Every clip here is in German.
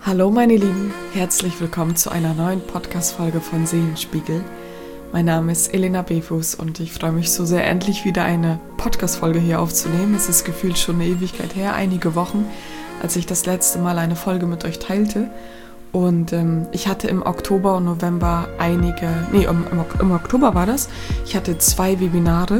Hallo meine Lieben, herzlich willkommen zu einer neuen Podcast-Folge von Seelenspiegel. Mein Name ist Elena Befuß und ich freue mich so sehr, endlich wieder eine Podcast-Folge hier aufzunehmen. Es ist gefühlt schon eine Ewigkeit her, einige Wochen, als ich das letzte Mal eine Folge mit euch teilte. Und ich hatte im Oktober und November im Oktober war das, ich hatte 2 Webinare,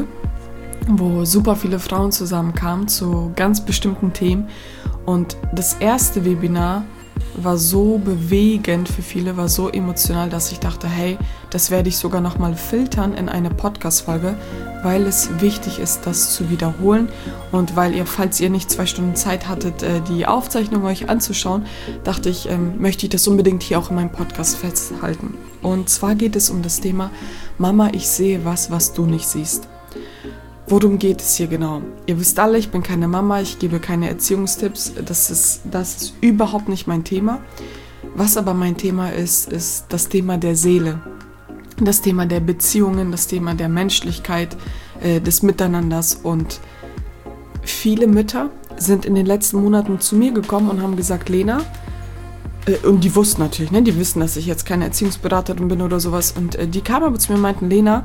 wo super viele Frauen zusammenkamen zu ganz bestimmten Themen. Und das erste Webinar war so bewegend für viele, war so emotional, dass ich dachte, hey, das werde ich sogar nochmal filtern in eine Podcast-Folge, weil es wichtig ist, das zu wiederholen und weil ihr, falls ihr nicht 2 Stunden Zeit hattet, die Aufzeichnung euch anzuschauen, dachte ich, möchte ich das unbedingt hier auch in meinem Podcast festhalten. Und zwar geht es um das Thema Mama, ich sehe was du nicht siehst. Worum geht es hier genau? Ihr wisst alle, ich bin keine Mama, ich gebe keine Erziehungstipps, das ist überhaupt nicht mein Thema. Was aber mein Thema ist das Thema der Seele, das Thema der Beziehungen, das Thema der Menschlichkeit, des Miteinanders. Und viele Mütter sind in den letzten Monaten zu mir gekommen und haben gesagt, Lena, und die wussten natürlich, ne? Die wissen, dass ich jetzt keine Erziehungsberaterin bin oder sowas. Und die kamen aber zu mir und meinten, Lena,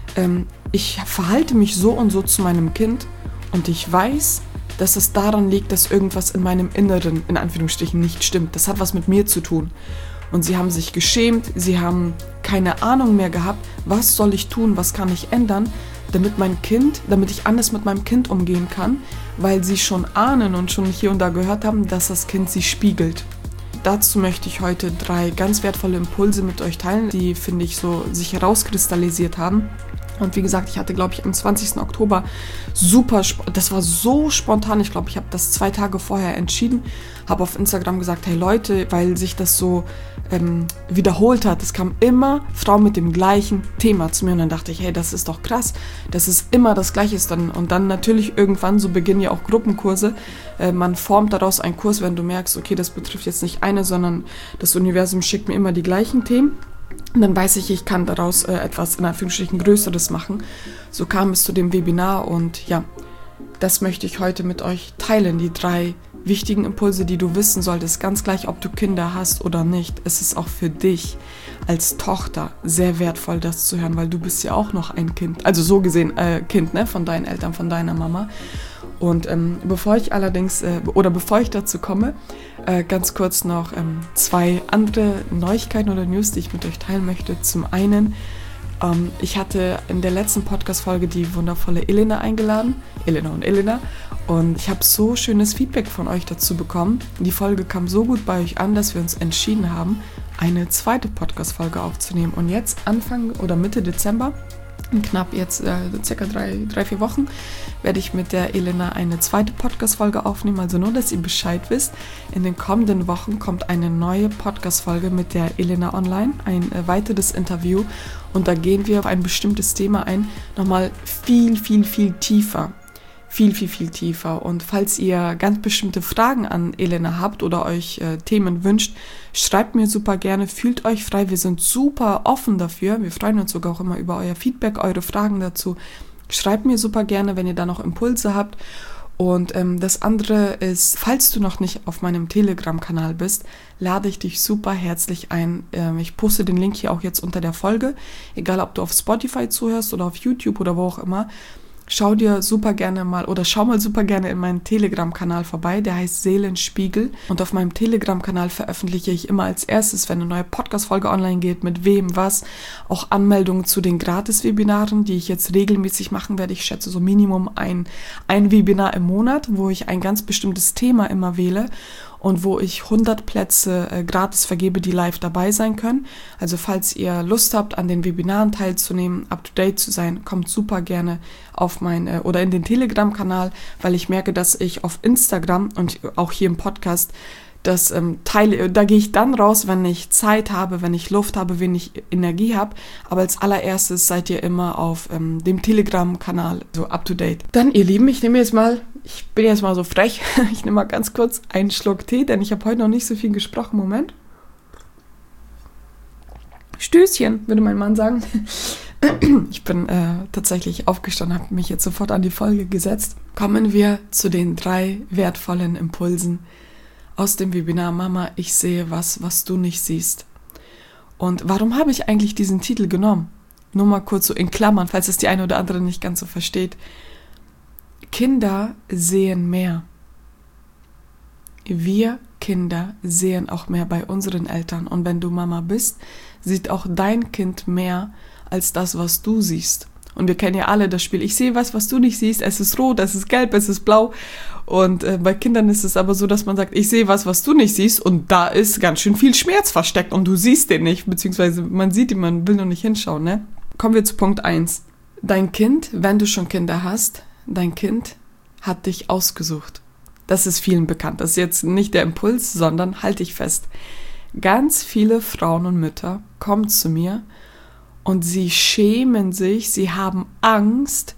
ich verhalte mich so und so zu meinem Kind und ich weiß, dass es daran liegt, dass irgendwas in meinem Inneren, in Anführungsstrichen, nicht stimmt. Das hat was mit mir zu tun. Und sie haben sich geschämt, sie haben keine Ahnung mehr gehabt, was soll ich tun, was kann ich ändern, damit ich anders mit meinem Kind umgehen kann, weil sie schon ahnen und schon hier und da gehört haben, dass das Kind sie spiegelt. Dazu möchte ich heute 3 ganz wertvolle Impulse mit euch teilen, die, finde ich, so sich herauskristallisiert haben. Und wie gesagt, ich hatte, glaube ich, am 20. Oktober das war so spontan, ich glaube, ich habe das 2 Tage vorher entschieden, habe auf Instagram gesagt, hey Leute, weil sich das so wiederholt hat, es kam immer Frauen mit dem gleichen Thema zu mir und dann dachte ich, hey, das ist doch krass, dass es immer das Gleiche ist. Und dann natürlich irgendwann, so beginnen ja auch Gruppenkurse, man formt daraus einen Kurs, wenn du merkst, okay, das betrifft jetzt nicht eine, sondern das Universum schickt mir immer die gleichen Themen. Und dann weiß ich kann daraus etwas in Anführungsstrichen Größeres machen. So kam es zu dem Webinar und ja, das möchte ich heute mit euch teilen. Die 3 wichtigen Impulse, die du wissen solltest, ganz gleich, ob du Kinder hast oder nicht. Es ist auch für dich als Tochter sehr wertvoll, das zu hören, weil du bist ja auch noch ein Kind. Also so gesehen Kind, ne, von deinen Eltern, von deiner Mama. Und bevor ich dazu komme, ganz kurz noch 2 andere Neuigkeiten oder News, die ich mit euch teilen möchte. Zum einen, ich hatte in der letzten Podcast-Folge die wundervolle Elena eingeladen, Elena, und ich habe so schönes Feedback von euch dazu bekommen. Die Folge kam so gut bei euch an, dass wir uns entschieden haben, eine 2. Podcast-Folge aufzunehmen. Und jetzt Anfang oder Mitte Dezember, knapp jetzt circa 3-4 Wochen, werde ich mit der Elena eine 2. Podcast-Folge aufnehmen. Also nur, dass ihr Bescheid wisst. In den kommenden Wochen kommt eine neue Podcast-Folge mit der Elena online, ein weiteres Interview. Und da gehen wir auf ein bestimmtes Thema ein, nochmal viel tiefer. Viel tiefer. Und falls ihr ganz bestimmte Fragen an Elena habt oder euch Themen wünscht, schreibt mir super gerne, fühlt euch frei, wir sind super offen dafür, wir freuen uns sogar auch immer über euer Feedback, eure Fragen dazu. Schreibt mir super gerne, wenn ihr da noch Impulse habt. Und das andere ist, falls du noch nicht auf meinem Telegram-Kanal bist, lade ich dich super herzlich ein. Ich poste den Link hier auch jetzt unter der Folge, egal ob du auf Spotify zuhörst oder auf YouTube oder wo auch immer. Schau mal super gerne in meinen Telegram-Kanal vorbei, der heißt Seelenspiegel. Und auf meinem Telegram-Kanal veröffentliche ich immer als erstes, wenn eine neue Podcast-Folge online geht, mit wem, was, auch Anmeldungen zu den Gratis-Webinaren, die ich jetzt regelmäßig machen werde. Ich schätze so Minimum ein Webinar im Monat, wo ich ein ganz bestimmtes Thema immer wähle und wo ich 100 Plätze gratis vergebe, die live dabei sein können. Also falls ihr Lust habt, an den Webinaren teilzunehmen, up-to-date zu sein, kommt super gerne auf oder in den Telegram-Kanal, weil ich merke, dass ich auf Instagram und auch hier im Podcast das teile. Da gehe ich dann raus, wenn ich Zeit habe, wenn ich Luft habe, wenn ich Energie habe. Aber als allererstes seid ihr immer auf dem Telegram-Kanal so up-to-date. Dann, ihr Lieben, ich bin jetzt mal so frech, ich nehme mal ganz kurz einen Schluck Tee, denn ich habe heute noch nicht so viel gesprochen. Moment. Stößchen, würde mein Mann sagen. Ich bin tatsächlich aufgestanden, habe mich jetzt sofort an die Folge gesetzt. Kommen wir zu den 3 wertvollen Impulsen aus dem Webinar Mama, ich sehe was du nicht siehst. Und warum habe ich eigentlich diesen Titel genommen? Nur mal kurz so in Klammern, falls es die eine oder andere nicht ganz so versteht. Kinder sehen mehr. Wir Kinder sehen auch mehr bei unseren Eltern. Und wenn du Mama bist, sieht auch dein Kind mehr als das, was du siehst. Und wir kennen ja alle das Spiel. Ich sehe was du nicht siehst. Es ist rot, es ist gelb, es ist blau. Und bei Kindern ist es aber so, dass man sagt, ich sehe was du nicht siehst. Und da ist ganz schön viel Schmerz versteckt und du siehst den nicht. Beziehungsweise man sieht ihn, man will nur nicht hinschauen. Ne? Kommen wir zu Punkt 1. Dein Kind, wenn du schon Kinder hast, dein Kind hat dich ausgesucht. Das ist vielen bekannt. Das ist jetzt nicht der Impuls, sondern halte ich fest. Ganz viele Frauen und Mütter kommen zu mir und sie schämen sich, sie haben Angst,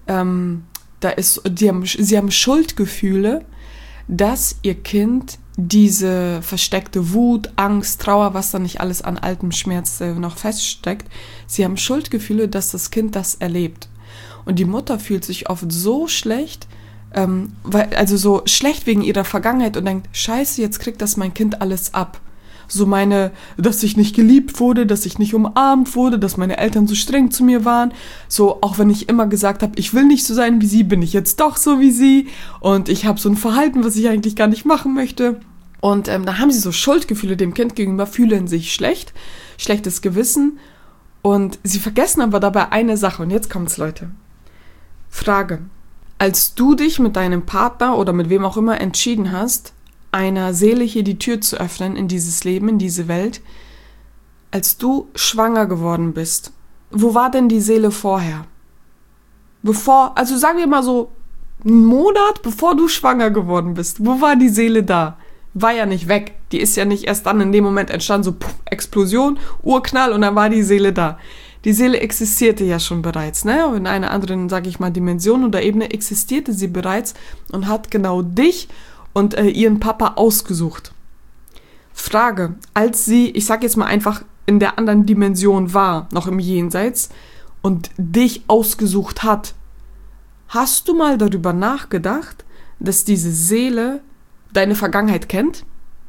sie haben Schuldgefühle, dass ihr Kind diese versteckte Wut, Angst, Trauer, was da nicht alles an altem Schmerz noch feststeckt, sie haben Schuldgefühle, dass das Kind das erlebt. Und die Mutter fühlt sich oft so schlecht, also so schlecht wegen ihrer Vergangenheit und denkt, scheiße, jetzt kriegt das mein Kind alles ab. So dass ich nicht geliebt wurde, dass ich nicht umarmt wurde, dass meine Eltern so streng zu mir waren. So, auch wenn ich immer gesagt habe, ich will nicht so sein wie sie, bin ich jetzt doch so wie sie. Und ich habe so ein Verhalten, was ich eigentlich gar nicht machen möchte. Und da haben sie so Schuldgefühle dem Kind gegenüber, fühlen sich schlecht, schlechtes Gewissen. Und sie vergessen aber dabei eine Sache. Und jetzt kommt's, Leute. Frage. Als du dich mit deinem Partner oder mit wem auch immer entschieden hast, einer Seele hier die Tür zu öffnen in dieses Leben, in diese Welt, als du schwanger geworden bist, wo war denn die Seele vorher? Also sagen wir mal so, einen Monat bevor du schwanger geworden bist, wo war die Seele da? War ja nicht weg, die ist ja nicht erst dann in dem Moment entstanden, so Explosion, Urknall und dann war die Seele da. Die Seele existierte ja schon bereits, ne? In einer anderen, sage ich mal, Dimension oder Ebene existierte sie bereits und hat genau dich und ihren Papa ausgesucht. Frage, als sie, ich sage jetzt mal einfach, in der anderen Dimension war, noch im Jenseits, und dich ausgesucht hat, hast du mal darüber nachgedacht, dass diese Seele deine Vergangenheit kennt?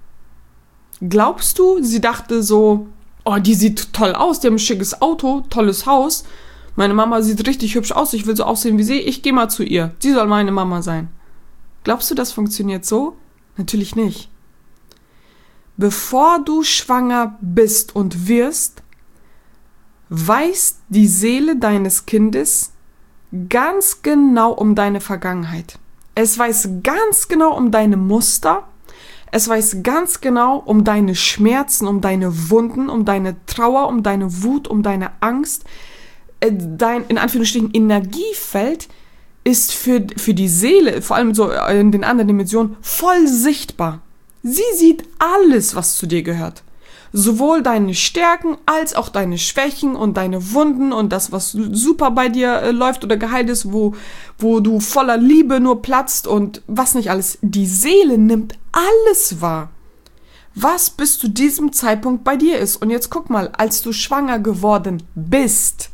Glaubst du, sie dachte so, oh, die sieht toll aus, die haben ein schickes Auto, tolles Haus. Meine Mama sieht richtig hübsch aus, ich will so aussehen wie sie, ich gehe mal zu ihr. Sie soll meine Mama sein. Glaubst du, das funktioniert so? Natürlich nicht. Bevor du schwanger bist und wirst, weiß die Seele deines Kindes ganz genau um deine Vergangenheit. Es weiß ganz genau um deine Muster. Es weiß ganz genau um deine Schmerzen, um deine Wunden, um deine Trauer, um deine Wut, um deine Angst. Dein, in Anführungsstrichen, Energiefeld ist für die Seele, vor allem so in den anderen Dimensionen, voll sichtbar. Sie sieht alles, was zu dir gehört. Sowohl deine Stärken als auch deine Schwächen und deine Wunden und das, was super bei dir läuft oder geheilt ist, wo du voller Liebe nur platzt und was nicht alles. Die Seele nimmt alles wahr, was bis zu diesem Zeitpunkt bei dir ist. Und jetzt guck mal, als du schwanger geworden bist,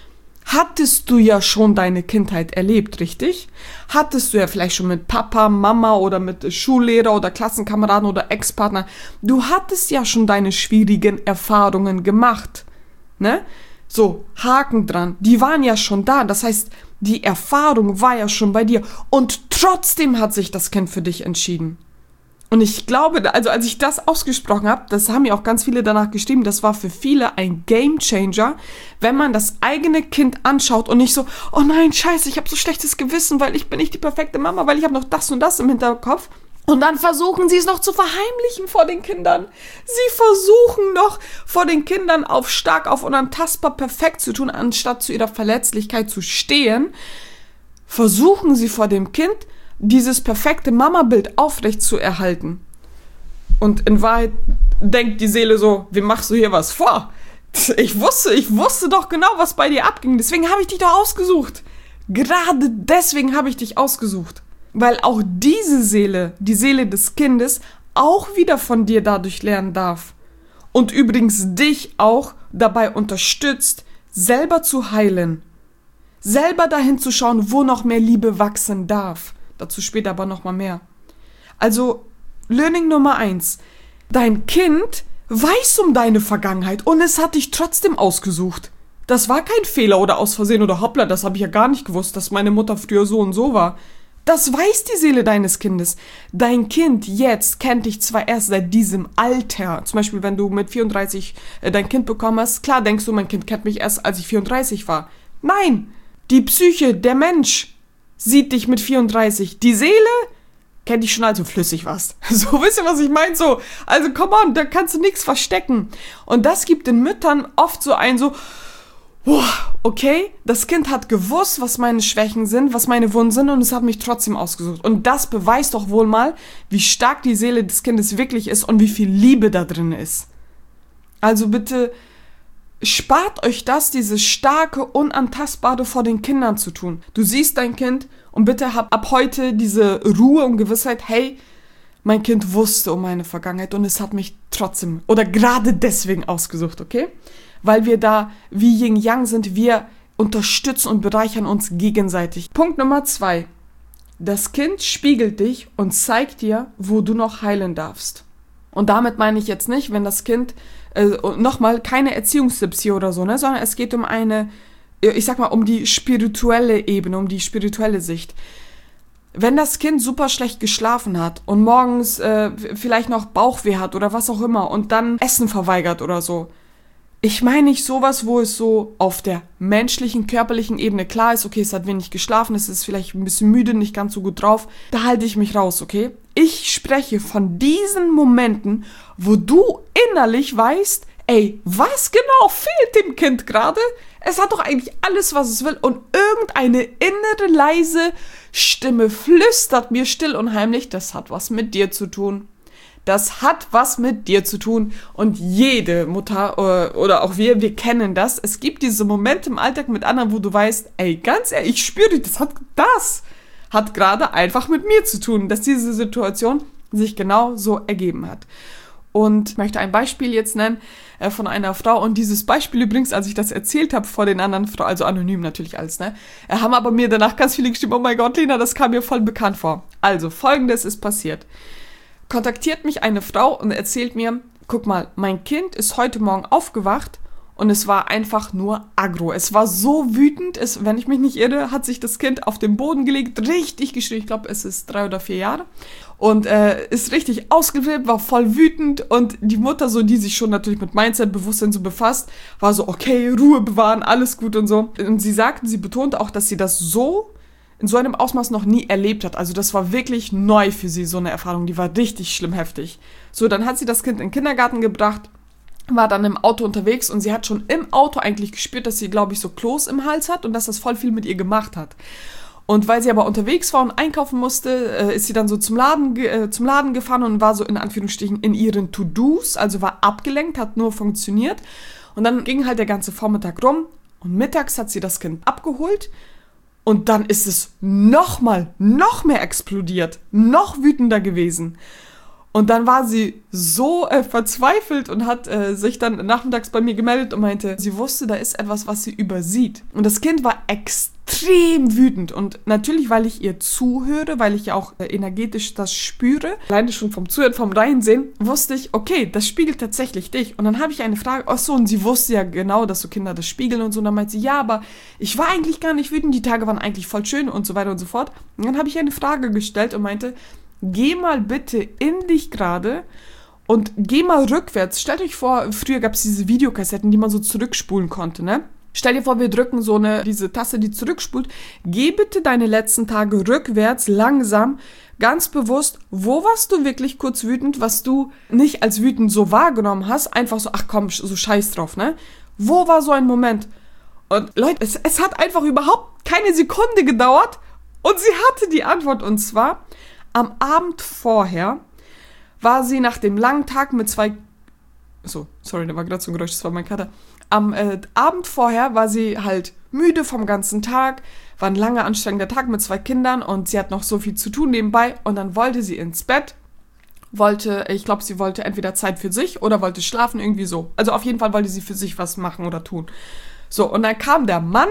hattest du ja schon deine Kindheit erlebt, richtig? Hattest du ja vielleicht schon mit Papa, Mama oder mit Schullehrer oder Klassenkameraden oder Ex-Partner. Du hattest ja schon deine schwierigen Erfahrungen gemacht, ne? So, Haken dran. Die waren ja schon da. Das heißt, die Erfahrung war ja schon bei dir. Und trotzdem hat sich das Kind für dich entschieden. Und ich glaube, also als ich das ausgesprochen habe, das haben ja auch ganz viele danach geschrieben, das war für viele ein Gamechanger, wenn man das eigene Kind anschaut und nicht so, oh nein, scheiße, ich habe so schlechtes Gewissen, weil ich bin nicht die perfekte Mama, weil ich habe noch das und das im Hinterkopf. Und dann versuchen sie es noch zu verheimlichen vor den Kindern. Sie versuchen noch vor den Kindern stark auf unantastbar perfekt zu tun, anstatt zu ihrer Verletzlichkeit zu stehen, versuchen sie vor dem Kind dieses perfekte Mama-Bild aufrecht zu erhalten. Und in Wahrheit denkt die Seele so, wie machst du hier was vor? Ich wusste doch genau, was bei dir abging. Deswegen habe ich dich doch ausgesucht. Gerade deswegen habe ich dich ausgesucht. Weil auch diese Seele, die Seele des Kindes, auch wieder von dir dadurch lernen darf. Und übrigens dich auch dabei unterstützt, selber zu heilen. Selber dahin zu schauen, wo noch mehr Liebe wachsen darf. Dazu später aber noch mal mehr. Also Learning Nummer 1. Dein Kind weiß um deine Vergangenheit und es hat dich trotzdem ausgesucht. Das war kein Fehler oder aus Versehen oder hoppla, das habe ich ja gar nicht gewusst, dass meine Mutter früher so und so war. Das weiß die Seele deines Kindes. Dein Kind jetzt kennt dich zwar erst seit diesem Alter. Zum Beispiel, wenn du mit 34 dein Kind bekommen hast. Klar denkst du, mein Kind kennt mich erst, als ich 34 war. Nein, die Psyche, der Mensch sieht dich mit 34. Die Seele kennt dich schon, als du flüssig warst. So, wisst ihr, was ich meine? So, also come on, da kannst du nichts verstecken. Und das gibt den Müttern oft so ein okay, das Kind hat gewusst, was meine Schwächen sind, was meine Wunden sind und es hat mich trotzdem ausgesucht. Und das beweist doch wohl mal, wie stark die Seele des Kindes wirklich ist und wie viel Liebe da drin ist. Also bitte spart euch das, dieses starke, unantastbare vor den Kindern zu tun. Du siehst dein Kind und bitte hab ab heute diese Ruhe und Gewissheit, hey, mein Kind wusste um meine Vergangenheit und es hat mich trotzdem oder gerade deswegen ausgesucht, okay? Weil wir da wie Yin-Yang sind, wir unterstützen und bereichern uns gegenseitig. Punkt Nummer 2. Das Kind spiegelt dich und zeigt dir, wo du noch heilen darfst. Und damit meine ich jetzt nicht, wenn das Kind, nochmal, keine Erziehungstipps hier oder so, ne, sondern es geht um eine, ich sag mal, um die spirituelle Ebene, um die spirituelle Sicht. Wenn das Kind super schlecht geschlafen hat und morgens vielleicht noch Bauchweh hat oder was auch immer und dann Essen verweigert oder so, ich meine nicht sowas, wo es so auf der menschlichen, körperlichen Ebene klar ist, okay, es hat wenig geschlafen, es ist vielleicht ein bisschen müde, nicht ganz so gut drauf. Da halte ich mich raus, okay? Ich spreche von diesen Momenten, wo du innerlich weißt, ey, was genau fehlt dem Kind gerade? Es hat doch eigentlich alles, was es will und irgendeine innere, leise Stimme flüstert mir still und heimlich, das hat was mit dir zu tun. Das hat was mit dir zu tun und jede Mutter oder auch wir kennen das. Es gibt diese Momente im Alltag mit anderen, wo du weißt, ey, ganz ehrlich, ich spüre dich, das hat gerade einfach mit mir zu tun, dass diese Situation sich genau so ergeben hat. Und ich möchte ein Beispiel jetzt nennen von einer Frau und dieses Beispiel übrigens, als ich das erzählt habe vor den anderen Frauen, also anonym natürlich alles, ne, haben aber mir danach ganz viele geschrieben, oh mein Gott, Lena, das kam mir voll bekannt vor. Also, Folgendes ist passiert. Kontaktiert mich eine Frau und erzählt mir, guck mal, mein Kind ist heute Morgen aufgewacht und es war einfach nur aggro. Es war so wütend, wenn ich mich nicht irre, hat sich das Kind auf den Boden gelegt, richtig geschrien, ich glaube, es ist 3 oder 4 Jahre und ist richtig ausgeflippt, war voll wütend und die Mutter, so die sich schon natürlich mit Mindset, Bewusstsein so befasst, war so, okay, Ruhe bewahren, alles gut und so. Und sie betonte auch, dass sie das in so einem Ausmaß noch nie erlebt hat. Also das war wirklich neu für sie, so eine Erfahrung. Die war richtig schlimm heftig. So, dann hat sie das Kind in den Kindergarten gebracht, war dann im Auto unterwegs und sie hat schon im Auto eigentlich gespürt, dass sie, glaube ich, so Kloß im Hals hat und dass das voll viel mit ihr gemacht hat. Und weil sie aber unterwegs war und einkaufen musste, ist sie dann so zum Laden gefahren und war so in Anführungsstrichen in ihren To-Dos, also war abgelenkt, hat nur funktioniert. Und dann ging halt der ganze Vormittag rum und mittags hat sie das Kind abgeholt. Und dann ist es noch mehr explodiert, noch wütender gewesen. Und dann war sie so verzweifelt und hat sich dann nachmittags bei mir gemeldet und meinte, sie wusste, da ist etwas, was sie übersieht. Und das Kind war extrem wütend. Und natürlich, weil ich ihr zuhöre, weil ich ja auch energetisch das spüre, alleine schon vom Zuhören, vom Reinsehen, wusste ich, okay, das spiegelt tatsächlich dich. Und dann habe ich eine Frage, ach so, und sie wusste ja genau, dass so Kinder das spiegeln und so. Und dann meinte sie, ja, aber ich war eigentlich gar nicht wütend, die Tage waren eigentlich voll schön und so weiter und so fort. Und dann habe ich eine Frage gestellt und meinte, geh mal bitte in dich gerade und geh mal rückwärts. Stellt euch vor, früher gab es diese Videokassetten, die man so zurückspulen konnte, ne? Stell dir vor, wir drücken diese Taste, die zurückspult. Geh bitte deine letzten Tage rückwärts, langsam, ganz bewusst, wo warst du wirklich kurz wütend, was du nicht als wütend so wahrgenommen hast, einfach so, ach komm, so scheiß drauf, ne? Wo war so ein Moment? Und Leute, es hat einfach überhaupt keine Sekunde gedauert und sie hatte die Antwort und zwar, am Abend vorher war sie nach dem langen Tag mit 2... So, sorry, da war gerade so ein Geräusch, das war mein Kater. Am Abend vorher war sie halt müde vom ganzen Tag, war ein langer, anstrengender Tag mit 2 Kindern und sie hat noch so viel zu tun nebenbei und dann wollte sie ins Bett, ich glaube, sie wollte entweder Zeit für sich oder wollte schlafen, irgendwie so. Also auf jeden Fall wollte sie für sich was machen oder tun. So, und dann kam der Mann,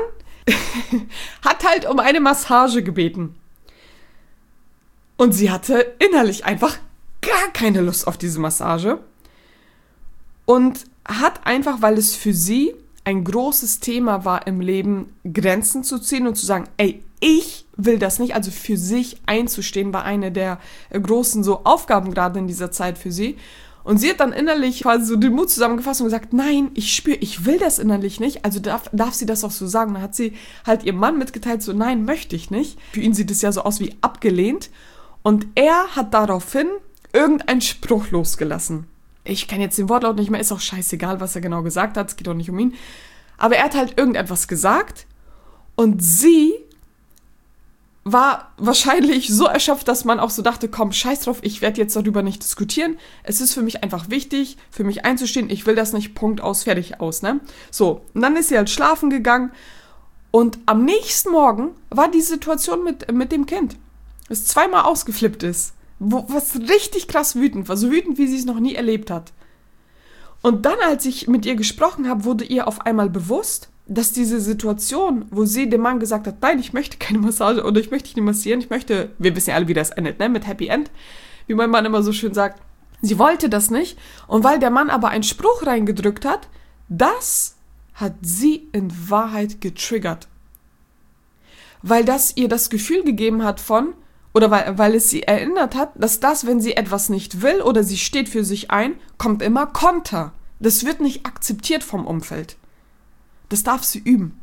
hat halt um eine Massage gebeten. Und sie hatte innerlich einfach gar keine Lust auf diese Massage und hat einfach, weil es für sie ein großes Thema war im Leben, Grenzen zu ziehen und zu sagen, ey, ich will das nicht, also für sich einzustehen, war eine der großen so Aufgaben gerade in dieser Zeit für sie. Und sie hat dann innerlich quasi so den Mut zusammengefasst und gesagt, nein, ich will das innerlich nicht, also darf sie das auch so sagen. Dann hat sie halt ihrem Mann mitgeteilt, so nein, möchte ich nicht. Für ihn sieht es ja so aus wie abgelehnt. Und er hat daraufhin irgendeinen Spruch losgelassen. Ich kenne jetzt den Wortlaut nicht mehr, ist auch scheißegal, was er genau gesagt hat, es geht auch nicht um ihn. Aber er hat halt irgendetwas gesagt und sie war wahrscheinlich so erschöpft, dass man auch so dachte, komm, scheiß drauf, ich werde jetzt darüber nicht diskutieren. Es ist für mich einfach wichtig, für mich einzustehen, ich will das nicht, Punkt, aus, fertig, aus, ne? So, und dann ist sie halt schlafen gegangen und am nächsten Morgen war die Situation mit dem Kind, das zweimal ausgeflippt ist. Was richtig krass wütend war, so wütend, wie sie es noch nie erlebt hat. Und dann, als ich mit ihr gesprochen habe, wurde ihr auf einmal bewusst, dass diese Situation, wo sie dem Mann gesagt hat, nein, ich möchte keine Massage oder ich möchte dich nicht massieren, wir wissen ja alle, wie das endet, ne, mit Happy End, wie mein Mann immer so schön sagt, sie wollte das nicht und weil der Mann aber einen Spruch reingedrückt hat, das hat sie in Wahrheit getriggert. Weil das ihr das Gefühl gegeben hat von, oder weil es sie erinnert hat, dass das, wenn sie etwas nicht will oder sie steht für sich ein, kommt immer Konter. Das wird nicht akzeptiert vom Umfeld. Das darf sie üben.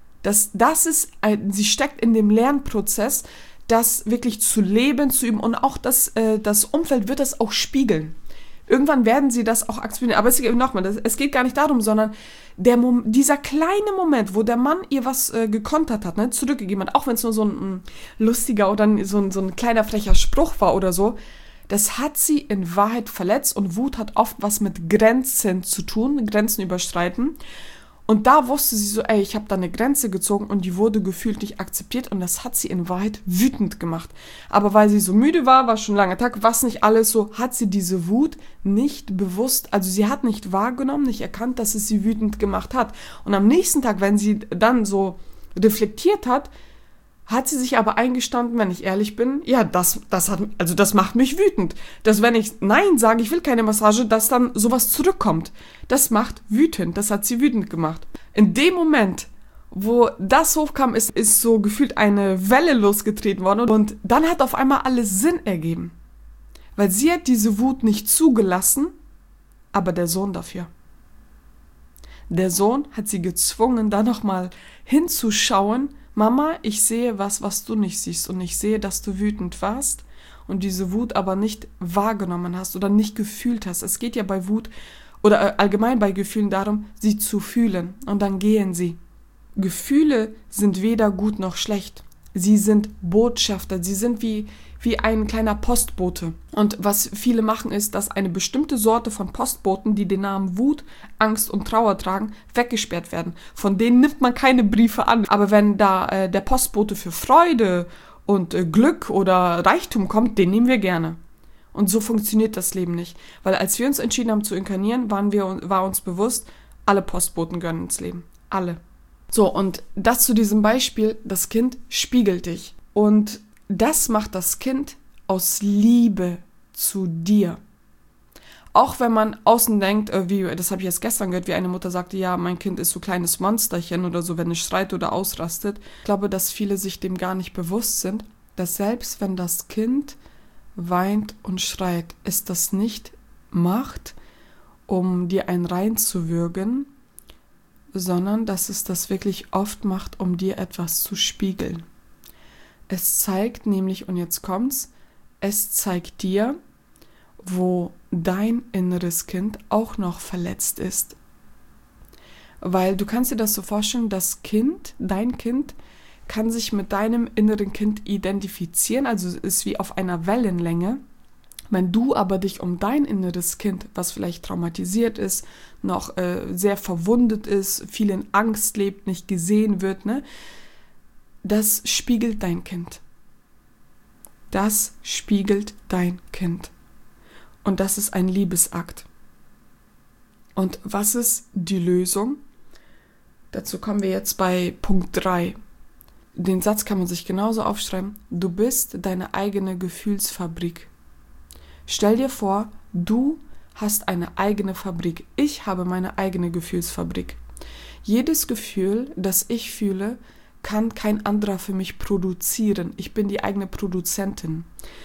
Sie steckt in dem Lernprozess, das wirklich zu leben, zu üben und auch das Umfeld wird das auch spiegeln. Irgendwann werden sie das auch akzeptieren. Aber es geht gar nicht darum, sondern dieser kleine Moment, wo der Mann ihr was gekontert hat, ne, zurückgegeben hat, auch wenn es nur so ein lustiger oder so ein kleiner frecher Spruch war oder so, das hat sie in Wahrheit verletzt und Wut hat oft was mit Grenzen zu tun, Grenzen überschreiten. Und da wusste sie so, ey, ich habe da eine Grenze gezogen und die wurde gefühlt nicht akzeptiert und das hat sie in Wahrheit wütend gemacht. Aber weil sie so müde war schon ein langer Tag, was nicht alles so, hat sie diese Wut nicht bewusst, also sie hat nicht wahrgenommen, nicht erkannt, dass es sie wütend gemacht hat. Und am nächsten Tag, wenn sie dann so reflektiert hat sie sich aber eingestanden, wenn ich ehrlich bin, ja, das macht mich wütend. Dass wenn ich Nein sage, ich will keine Massage, dass dann sowas zurückkommt. Das macht wütend, das hat sie wütend gemacht. In dem Moment, wo das hochkam, ist so gefühlt eine Welle losgetreten worden und dann hat auf einmal alles Sinn ergeben. Weil sie hat diese Wut nicht zugelassen, aber der Sohn dafür. Der Sohn hat sie gezwungen, da nochmal hinzuschauen, Mama, ich sehe was du nicht siehst und ich sehe, dass du wütend warst und diese Wut aber nicht wahrgenommen hast oder nicht gefühlt hast. Es geht ja bei Wut oder allgemein bei Gefühlen darum, sie zu fühlen und dann gehen sie. Gefühle sind weder gut noch schlecht. Sie sind Botschafter, sie sind wie ein kleiner Postbote. Und was viele machen ist, dass eine bestimmte Sorte von Postboten, die den Namen Wut, Angst und Trauer tragen, weggesperrt werden. Von denen nimmt man keine Briefe an. Aber wenn da der Postbote für Freude und Glück oder Reichtum kommt, den nehmen wir gerne. Und so funktioniert das Leben nicht. Weil als wir uns entschieden haben zu inkarnieren, war uns bewusst, alle Postboten gehören ins Leben. Alle. So, und das zu diesem Beispiel, das Kind spiegelt dich. Und das macht das Kind aus Liebe zu dir. Auch wenn man außen denkt, das habe ich jetzt gestern gehört, wie eine Mutter sagte, ja, mein Kind ist so ein kleines Monsterchen oder so, wenn es schreit oder ausrastet. Ich glaube, dass viele sich dem gar nicht bewusst sind, dass selbst wenn das Kind weint und schreit, es das nicht macht, um dir einen reinzuwürgen, sondern dass es das wirklich oft macht, um dir etwas zu spiegeln. Es zeigt nämlich, und jetzt kommt's, es zeigt dir, wo dein inneres Kind auch noch verletzt ist. Weil du kannst dir das so vorstellen, dein Kind kann sich mit deinem inneren Kind identifizieren, also es ist wie auf einer Wellenlänge. Wenn du aber dich um dein inneres Kind, was vielleicht traumatisiert ist, noch sehr verwundet ist, viel in Angst lebt, nicht gesehen wird, ne? Das spiegelt dein Kind. Das spiegelt dein Kind. Und das ist ein Liebesakt. Und was ist die Lösung? Dazu kommen wir jetzt bei Punkt 3. Den Satz kann man sich genauso aufschreiben. Du bist deine eigene Gefühlsfabrik. Stell dir vor, du hast eine eigene Fabrik. Ich habe meine eigene Gefühlsfabrik. Jedes Gefühl, das ich fühle, kann kein anderer für mich produzieren. Ich bin die eigene Produzentin.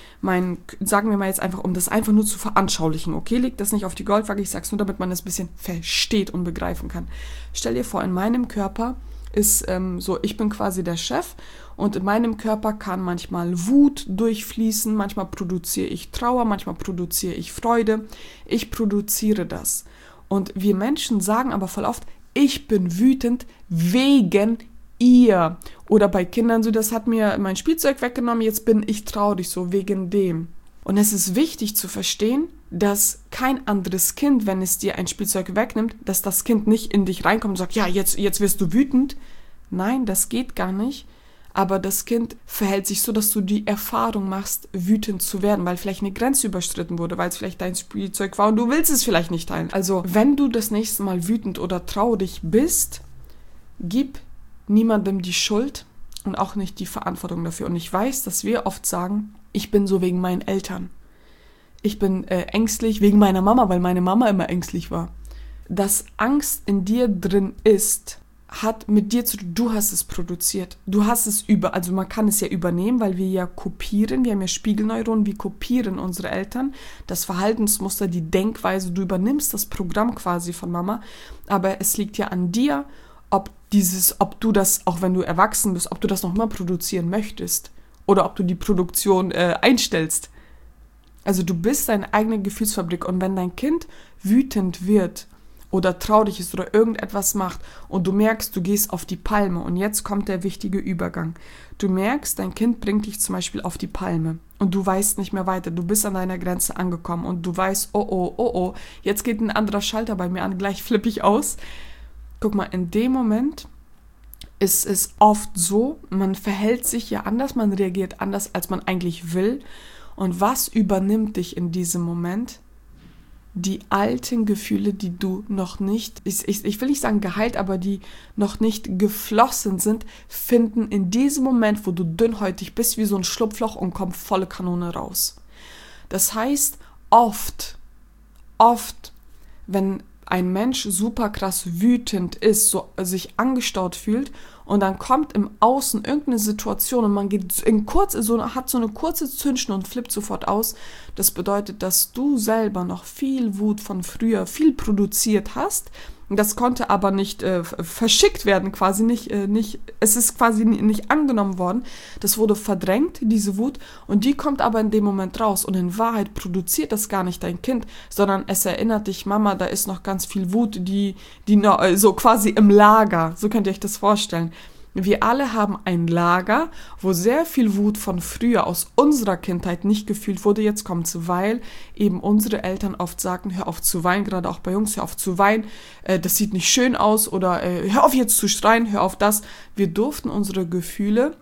Sagen wir mal jetzt einfach, um das einfach nur zu veranschaulichen, okay, leg das nicht auf die Goldwaage, ich sag's nur, damit man das ein bisschen versteht und begreifen kann. Stell dir vor, in meinem Körper ist ich bin quasi der Chef und in meinem Körper kann manchmal Wut durchfließen, manchmal produziere ich Trauer, manchmal produziere ich Freude. Ich produziere das. Und wir Menschen sagen aber voll oft, ich bin wütend wegen ihr. Oder bei Kindern so, das hat mir mein Spielzeug weggenommen, jetzt bin ich traurig, so wegen dem. Und es ist wichtig zu verstehen, dass kein anderes Kind, wenn es dir ein Spielzeug wegnimmt, dass das Kind nicht in dich reinkommt und sagt, ja, jetzt wirst du wütend. Nein, das geht gar nicht. Aber das Kind verhält sich so, dass du die Erfahrung machst, wütend zu werden, weil vielleicht eine Grenze überschritten wurde, weil es vielleicht dein Spielzeug war und du willst es vielleicht nicht teilen. Also, wenn du das nächste Mal wütend oder traurig bist, gib niemandem die Schuld und auch nicht die Verantwortung dafür. Und ich weiß, dass wir oft sagen, ich bin so wegen meinen Eltern. Ich bin ängstlich wegen meiner Mama, weil meine Mama immer ängstlich war. Dass Angst in dir drin ist, hat mit dir zu tun, du hast es produziert. Du hast es also man kann es ja übernehmen, weil wir ja kopieren, wir haben ja Spiegelneuronen, wir kopieren unsere Eltern, das Verhaltensmuster, die Denkweise, du übernimmst das Programm quasi von Mama, aber es liegt ja an dir, ob du das, auch wenn du erwachsen bist, ob du das noch immer produzieren möchtest oder ob du die Produktion einstellst. Also du bist deine eigene Gefühlsfabrik und wenn dein Kind wütend wird oder traurig ist oder irgendetwas macht und du merkst, du gehst auf die Palme und jetzt kommt der wichtige Übergang. Du merkst, dein Kind bringt dich zum Beispiel auf die Palme und du weißt nicht mehr weiter, du bist an deiner Grenze angekommen und du weißt, oh, jetzt geht ein anderer Schalter bei mir an, gleich flippe ich aus. Guck mal, in dem Moment ist es oft so, man verhält sich ja anders, man reagiert anders, als man eigentlich will. Und was übernimmt dich in diesem Moment? Die alten Gefühle, die du noch nicht, ich will nicht sagen geheilt, aber die noch nicht geflossen sind, finden in diesem Moment, wo du dünnhäutig bist, wie so ein Schlupfloch und kommt volle Kanone raus. Das heißt, oft, wenn ein Mensch super krass wütend ist, so sich angestaut fühlt und dann kommt im Außen irgendeine Situation und man geht hat so eine kurze Zündschnur und flippt sofort aus. Das bedeutet, dass du selber noch viel Wut von früher, viel produziert hast. Das konnte aber nicht verschickt werden, quasi es ist quasi nicht angenommen worden. Das wurde verdrängt, diese Wut, und die kommt aber in dem Moment raus. Und in Wahrheit produziert das gar nicht dein Kind, sondern es erinnert dich, Mama, da ist noch ganz viel Wut, die noch, so quasi im Lager, so könnt ihr euch das vorstellen. Wir alle haben ein Lager, wo sehr viel Wut von früher aus unserer Kindheit nicht gefühlt wurde. Jetzt kommt's, weil eben unsere Eltern oft sagten, hör auf zu weinen, gerade auch bei Jungs, hör auf zu weinen, das sieht nicht schön aus oder hör auf jetzt zu schreien, hör auf das. Wir durften unseren Gefühlen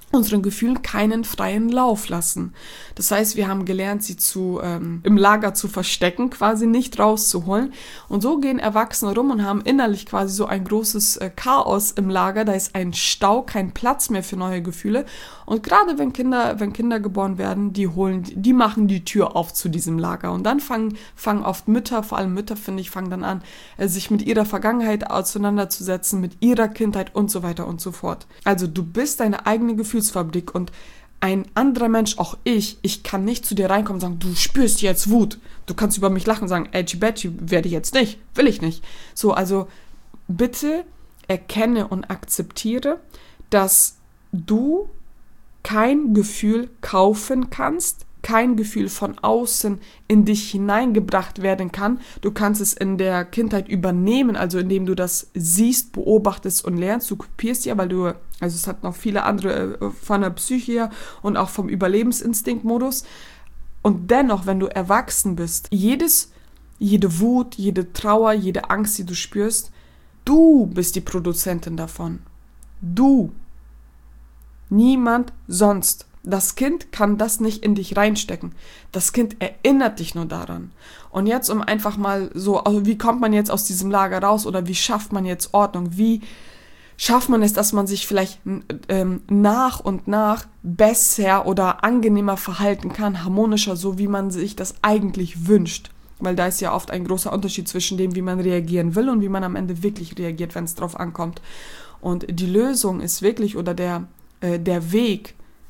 keinen freien Lauf lassen. Das heißt, wir haben gelernt, sie im Lager zu verstecken, quasi nicht rauszuholen. Und so gehen Erwachsene rum und haben innerlich quasi so ein großes Chaos im Lager. Da ist ein Stau, kein Platz mehr für neue Gefühle. Und gerade wenn Kinder geboren werden, die machen die Tür auf zu diesem Lager. Und dann fangen oft Mütter, vor allem Mütter, finde ich, fangen dann an, sich mit ihrer Vergangenheit auseinanderzusetzen, mit ihrer Kindheit und so weiter und so fort. Also du bist deine eigene Gefühlsfabrik und ein anderer Mensch, auch ich kann nicht zu dir reinkommen und sagen, du spürst jetzt Wut. Du kannst über mich lachen und sagen, edgy badgy, werde ich jetzt nicht, will ich nicht. So, also bitte erkenne und akzeptiere, dass du kein Gefühl kaufen kannst, kein Gefühl von außen in dich hineingebracht werden kann. Du kannst es in der Kindheit übernehmen, also indem du das siehst, beobachtest und lernst. Du kopierst ja, also es hat noch viele andere von der Psyche her und auch vom Überlebensinstinktmodus. Und dennoch, wenn du erwachsen bist, jede Wut, jede Trauer, jede Angst, die du spürst, du bist die Produzentin davon. Du. Niemand sonst. Das Kind kann das nicht in dich reinstecken. Das Kind erinnert dich nur daran. Und jetzt um einfach mal so, also wie kommt man jetzt aus diesem Lager raus oder wie schafft man jetzt Ordnung? Wie schafft man es, dass man sich vielleicht nach und nach besser oder angenehmer verhalten kann, harmonischer, so wie man sich das eigentlich wünscht. Weil da ist ja oft ein großer Unterschied zwischen dem, wie man reagieren will und wie man am Ende wirklich reagiert, wenn es drauf ankommt. Und die Lösung ist wirklich, oder der Weg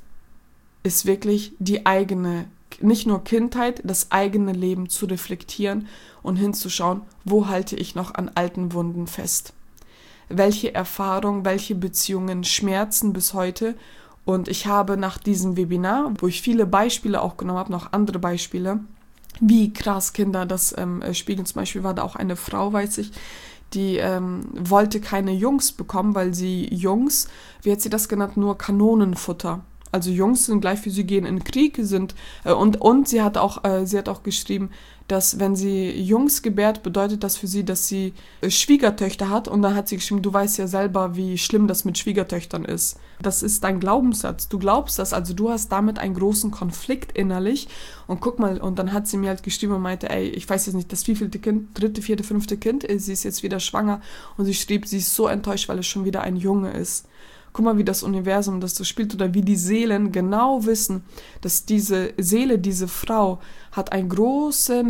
ist wirklich die eigene, nicht nur Kindheit, das eigene Leben zu reflektieren und hinzuschauen, wo halte ich noch an alten Wunden fest. Welche Erfahrungen, welche Beziehungen schmerzen bis heute. Und ich habe nach diesem Webinar, wo ich viele Beispiele auch genommen habe, noch andere Beispiele, wie krass Kinder das spiegeln. Zum Beispiel war da auch eine Frau, weiß ich, die wollte keine Jungs bekommen, weil sie Jungs, wie hat sie das genannt, nur Kanonenfutter. Also Jungs sind gleich, wie sie gehen in den Krieg sind. Und sie hat auch geschrieben, dass wenn sie Jungs gebärt, bedeutet das für sie, dass sie Schwiegertöchter hat. Und dann hat sie geschrieben, du weißt ja selber, wie schlimm das mit Schwiegertöchtern ist. Das ist dein Glaubenssatz. Du glaubst das, also du hast damit einen großen Konflikt innerlich. Und guck mal, und dann hat sie mir halt geschrieben und meinte, ey, ich weiß jetzt nicht, das wievielte Kind, 3., 4., 5. Kind, sie ist jetzt wieder schwanger. Und sie schrieb, sie ist so enttäuscht, weil es schon wieder ein Junge ist. Guck mal, wie das Universum das so spielt oder wie die Seelen genau wissen, dass diese Seele, diese Frau hat einen großen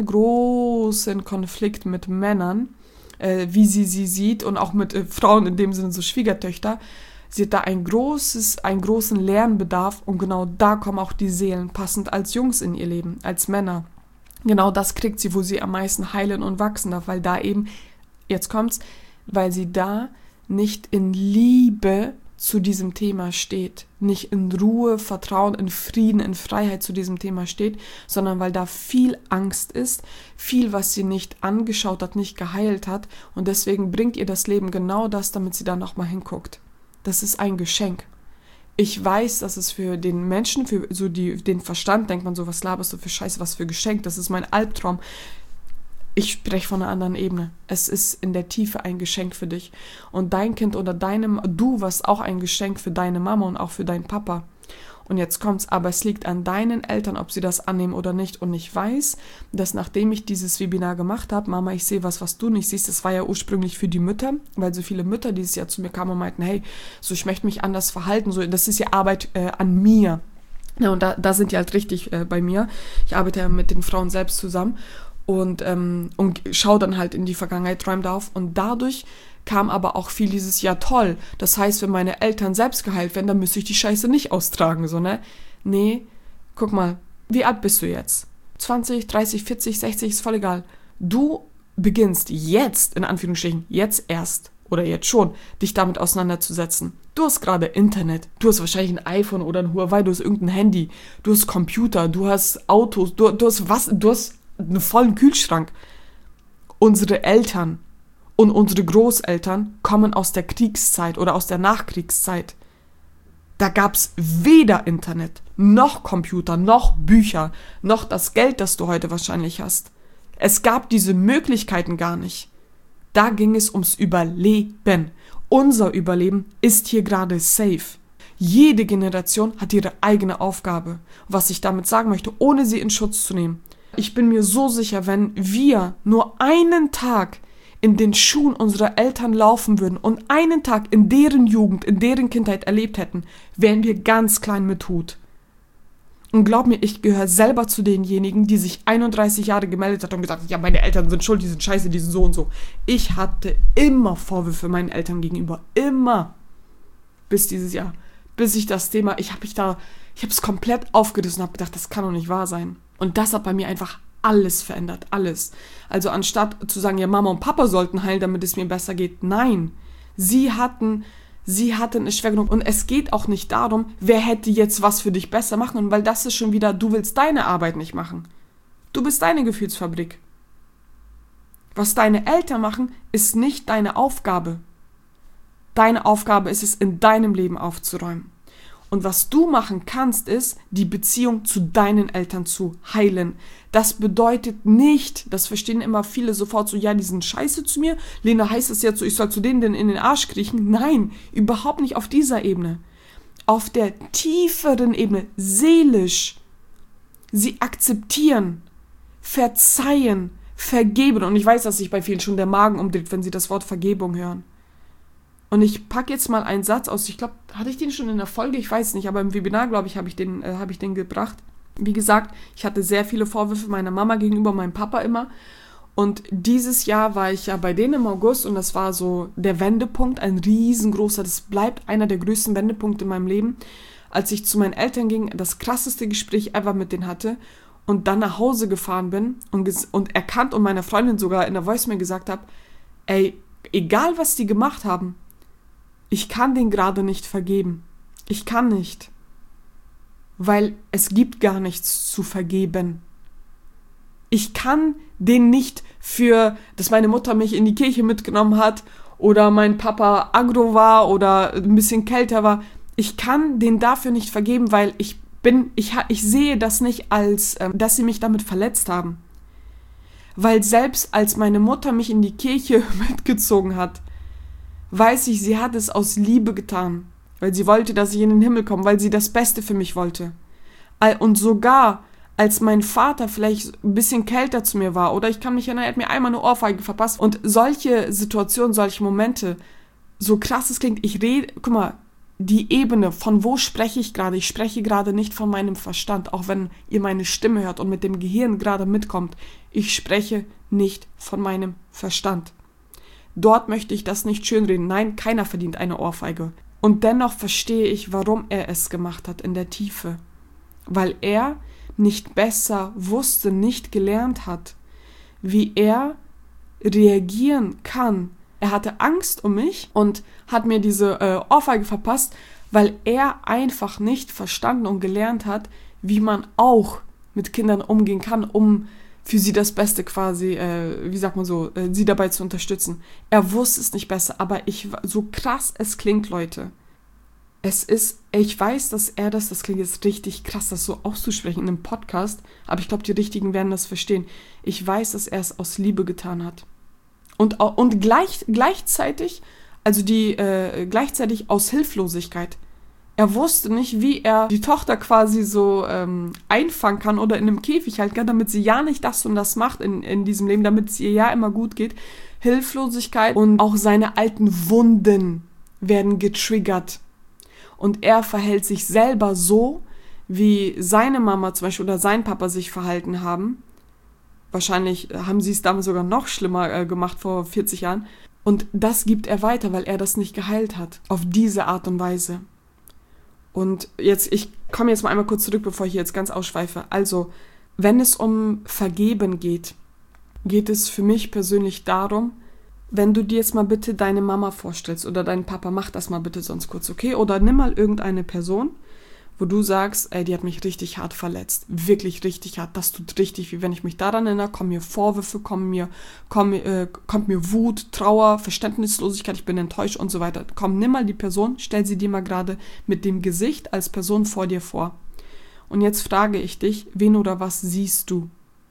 Konflikt mit Männern, wie sie sieht und auch mit Frauen, in dem Sinne so Schwiegertöchter. Sie hat da einen großen Lernbedarf und genau da kommen auch die Seelen, passend als Jungs in ihr Leben, als Männer. Genau das kriegt sie, wo sie am meisten heilen und wachsen darf, weil da eben, jetzt kommt's, weil sie da nicht in Liebe zu diesem Thema steht, nicht in Ruhe, Vertrauen, in Frieden, in Freiheit zu diesem Thema steht, sondern weil da viel Angst ist, viel, was sie nicht angeschaut hat, nicht geheilt hat und deswegen bringt ihr das Leben genau das, damit sie da nochmal hinguckt. Das ist ein Geschenk. Ich weiß, dass es für den Menschen, für so den Verstand, denkt man so, was laberst du für Scheiße, was für Geschenk, das ist mein Albtraum. Ich spreche von einer anderen Ebene. Es ist in der Tiefe ein Geschenk für dich. Und dein Kind oder du warst auch ein Geschenk für deine Mama und auch für deinen Papa. Und jetzt kommt's, aber es liegt an deinen Eltern, ob sie das annehmen oder nicht. Und ich weiß, dass nachdem ich dieses Webinar gemacht habe, Mama, ich sehe was du nicht siehst, das war ja ursprünglich für die Mütter, weil so viele Mütter dieses Jahr zu mir kamen und meinten, hey, so ich möchte mich anders verhalten, so das ist ja Arbeit an mir. Ja, und da sind die halt richtig bei mir. Ich arbeite ja mit den Frauen selbst zusammen. Und schaue dann halt in die Vergangenheit, träume da auf. Und dadurch kam aber auch viel dieses Jahr toll. Das heißt, wenn meine Eltern selbst geheilt werden, dann müsste ich die Scheiße nicht austragen. So, ne? Nee, guck mal, wie alt bist du jetzt? 20, 30, 40, 60, ist voll egal. Du beginnst jetzt, in Anführungsstrichen, jetzt erst oder jetzt schon, dich damit auseinanderzusetzen. Du hast gerade Internet, du hast wahrscheinlich ein iPhone oder ein Huawei, du hast irgendein Handy, du hast Computer, du hast Autos, du hast was, du hast einen vollen Kühlschrank. Unsere Eltern und unsere Großeltern kommen aus der Kriegszeit oder aus der Nachkriegszeit. Da gab's weder Internet, noch Computer, noch Bücher, noch das Geld, das du heute wahrscheinlich hast. Es gab diese Möglichkeiten gar nicht. Da ging es ums Überleben. Unser Überleben ist hier gerade safe. Jede Generation hat ihre eigene Aufgabe. Was ich damit sagen möchte, ohne sie in Schutz zu nehmen. Ich bin mir so sicher, wenn wir nur einen Tag in den Schuhen unserer Eltern laufen würden und einen Tag in deren Jugend, in deren Kindheit erlebt hätten, wären wir ganz klein mit Hut. Und glaub mir, ich gehöre selber zu denjenigen, die sich 31 Jahre gemeldet hat und gesagt hat, ja, meine Eltern sind schuld, die sind scheiße, die sind so und so. Ich hatte immer Vorwürfe meinen Eltern gegenüber. Immer. Bis dieses Jahr. Bis ich das Thema, ich habe es komplett aufgerissen und habe gedacht, das kann doch nicht wahr sein. Und das hat bei mir einfach alles verändert, alles. Also anstatt zu sagen, ja, Mama und Papa sollten heilen, damit es mir besser geht. Nein, sie hatten es schwer genug. Und es geht auch nicht darum, wer hätte jetzt was für dich besser machen. Und weil das ist schon wieder, du willst deine Arbeit nicht machen. Du bist deine Gefühlsfabrik. Was deine Eltern machen, ist nicht deine Aufgabe. Deine Aufgabe ist es, in deinem Leben aufzuräumen. Und was du machen kannst, ist, die Beziehung zu deinen Eltern zu heilen. Das bedeutet nicht, das verstehen immer viele sofort so, ja, die sind scheiße zu mir. Lena, heißt es jetzt so, ich soll zu denen in den Arsch kriechen? Nein, überhaupt nicht auf dieser Ebene. Auf der tieferen Ebene, seelisch, sie akzeptieren, verzeihen, vergeben. Und ich weiß, dass sich bei vielen schon der Magen umdreht, wenn sie das Wort Vergebung hören. Und ich packe jetzt mal einen Satz aus, ich glaube, hatte ich den schon in der Folge? Ich weiß nicht, aber im Webinar, glaube ich, habe ich den gebracht. Wie gesagt, ich hatte sehr viele Vorwürfe meiner Mama gegenüber meinem Papa immer. Und dieses Jahr war ich ja bei denen im August und das war so der Wendepunkt, ein riesengroßer, das bleibt einer der größten Wendepunkte in meinem Leben, als ich zu meinen Eltern ging, das krasseste Gespräch ever mit denen hatte und dann nach Hause gefahren bin und erkannt und meiner Freundin sogar in der Voicemail gesagt habe, ey, egal was die gemacht haben, ich kann denen gerade nicht vergeben. Ich kann nicht. Weil es gibt gar nichts zu vergeben. Ich kann denen nicht für, dass meine Mutter mich in die Kirche mitgenommen hat oder mein Papa aggro war oder ein bisschen kälter war. Ich kann denen dafür nicht vergeben, weil ich sehe das nicht als, dass sie mich damit verletzt haben. Weil selbst als meine Mutter mich in die Kirche mitgezogen hat, weiß ich, sie hat es aus Liebe getan. Weil sie wollte, dass ich in den Himmel komme, weil sie das Beste für mich wollte. Und sogar, als mein Vater vielleicht ein bisschen kälter zu mir war, oder ich kann mich erinnern, er hat mir einmal eine Ohrfeige verpasst. Und solche Situationen, solche Momente, so krass es klingt, guck mal, die Ebene, von wo spreche ich gerade? Ich spreche gerade nicht von meinem Verstand, auch wenn ihr meine Stimme hört und mit dem Gehirn gerade mitkommt. Ich spreche nicht von meinem Verstand. Dort möchte ich das nicht schönreden. Nein, keiner verdient eine Ohrfeige. Und dennoch verstehe ich, warum er es gemacht hat in der Tiefe. Weil er nicht besser wusste, nicht gelernt hat, wie er reagieren kann. Er hatte Angst um mich und hat mir diese Ohrfeige verpasst, weil er einfach nicht verstanden und gelernt hat, wie man auch mit Kindern umgehen kann, um für sie das Beste quasi, sie dabei zu unterstützen. Er wusste es nicht besser, aber so krass es klingt, Leute, ich weiß, dass das klingt jetzt richtig krass, das so auszusprechen in einem Podcast, aber ich glaube, die Richtigen werden das verstehen. Ich weiß, dass er es aus Liebe getan hat. Und gleichzeitig, gleichzeitig aus Hilflosigkeit. Er wusste nicht, wie er die Tochter quasi so einfangen kann oder in einem Käfig halten kann, damit sie ja nicht das und das macht in diesem Leben, damit es ihr ja immer gut geht. Hilflosigkeit und auch seine alten Wunden werden getriggert. Und er verhält sich selber so, wie seine Mama zum Beispiel oder sein Papa sich verhalten haben. Wahrscheinlich haben sie es damals sogar noch schlimmer gemacht vor 40 Jahren. Und das gibt er weiter, weil er das nicht geheilt hat. Auf diese Art und Weise. Und ich komme jetzt mal einmal kurz zurück, bevor ich hier jetzt ganz ausschweife. Also, wenn es um Vergeben geht es für mich persönlich darum, wenn du dir jetzt mal bitte deine Mama vorstellst oder deinen Papa, mach das mal bitte sonst kurz, okay? Oder nimm mal irgendeine Person, wo du sagst, ey, die hat mich richtig hart verletzt. Wirklich richtig hart. Das tut richtig weh. Wenn ich mich daran erinnere, kommen mir Vorwürfe, kommt mir Wut, Trauer, Verständnislosigkeit, ich bin enttäuscht und so weiter. Komm, nimm mal die Person, stell sie dir mal gerade mit dem Gesicht als Person vor dir vor. Und jetzt frage ich dich, wen oder was siehst du?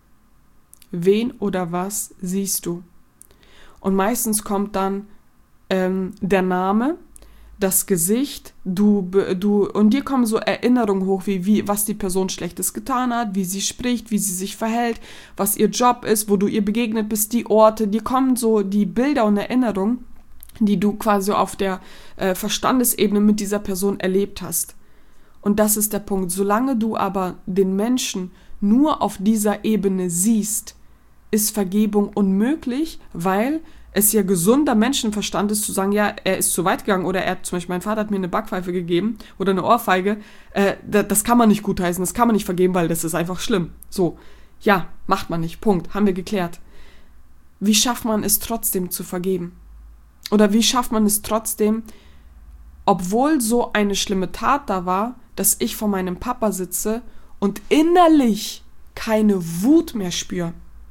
Wen oder was siehst du? Und meistens kommt dann der Name, das Gesicht, und dir kommen so Erinnerungen hoch, wie was die Person Schlechtes getan hat, wie sie spricht, wie sie sich verhält, was ihr Job ist, wo du ihr begegnet bist, die Orte, dir kommen so die Bilder und Erinnerungen, die du quasi auf der Verstandesebene mit dieser Person erlebt hast. Und das ist der Punkt. Solange du aber den Menschen nur auf dieser Ebene siehst, ist Vergebung unmöglich, weil es ja gesunder Menschenverstand ist, zu sagen, ja, er ist zu weit gegangen oder zum Beispiel mein Vater hat mir eine Backpfeife gegeben oder eine Ohrfeige, das kann man nicht gutheißen, das kann man nicht vergeben, weil das ist einfach schlimm. So, ja, macht man nicht, Punkt, haben wir geklärt. Wie schafft man es trotzdem zu vergeben? Oder wie schafft man es trotzdem, obwohl so eine schlimme Tat da war, dass ich vor meinem Papa sitze und innerlich keine Wut mehr spüre,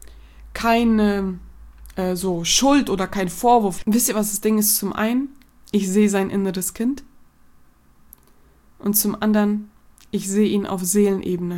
keine so Schuld oder kein Vorwurf. Wisst ihr, was das Ding ist? Zum einen, ich sehe sein inneres Kind und zum anderen, ich sehe ihn auf Seelenebene.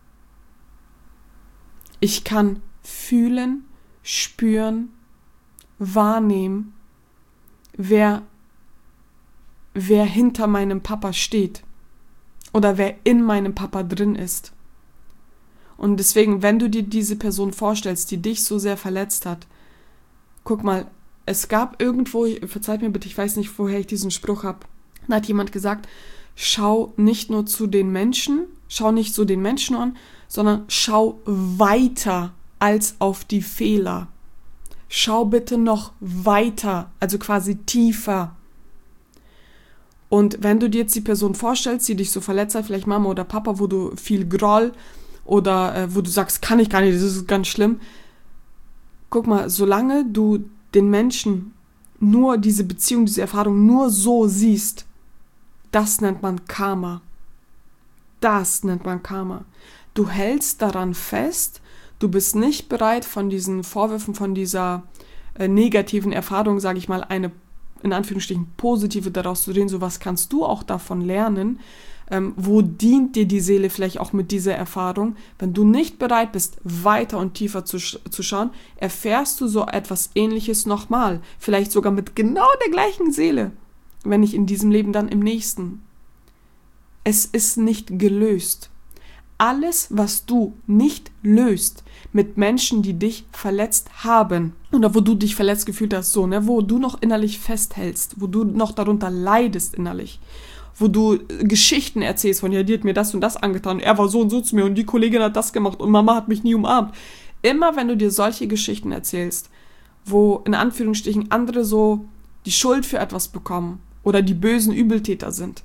Ich kann fühlen, spüren, wahrnehmen, wer hinter meinem Papa steht oder wer in meinem Papa drin ist. Und deswegen, wenn du dir diese Person vorstellst, die dich so sehr verletzt hat, guck mal, es gab irgendwo, verzeiht mir bitte, ich weiß nicht, woher ich diesen Spruch habe, da hat jemand gesagt, schau nicht nur zu den Menschen, schau nicht so den Menschen an, sondern schau weiter als auf die Fehler. Schau bitte noch weiter, also quasi tiefer. Und wenn du dir jetzt die Person vorstellst, die dich so verletzt hat, vielleicht Mama oder Papa, wo du viel Groll oder wo du sagst, kann ich gar nicht, das ist ganz schlimm. Guck mal, solange du den Menschen nur diese Beziehung, diese Erfahrung nur so siehst, das nennt man Karma. Das nennt man Karma. Du hältst daran fest, du bist nicht bereit, von diesen Vorwürfen, von dieser negativen Erfahrung, sage ich mal, eine, in Anführungsstrichen, positive daraus zu drehen, so was kannst du auch davon lernen, wo dient dir die Seele vielleicht auch mit dieser Erfahrung. Wenn du nicht bereit bist, weiter und tiefer zu schauen, erfährst du so etwas Ähnliches nochmal, vielleicht sogar mit genau der gleichen Seele, wenn nicht in diesem Leben, dann im nächsten. Es ist nicht gelöst. Alles, was du nicht löst mit Menschen, die dich verletzt haben oder wo du dich verletzt gefühlt hast, so, ne, wo du noch innerlich festhältst, wo du noch darunter leidest innerlich, wo du Geschichten erzählst von, ja, die hat mir das und das angetan, er war so und so zu mir und die Kollegin hat das gemacht und Mama hat mich nie umarmt. Immer wenn du dir solche Geschichten erzählst, wo in Anführungsstrichen andere so die Schuld für etwas bekommen oder die bösen Übeltäter sind,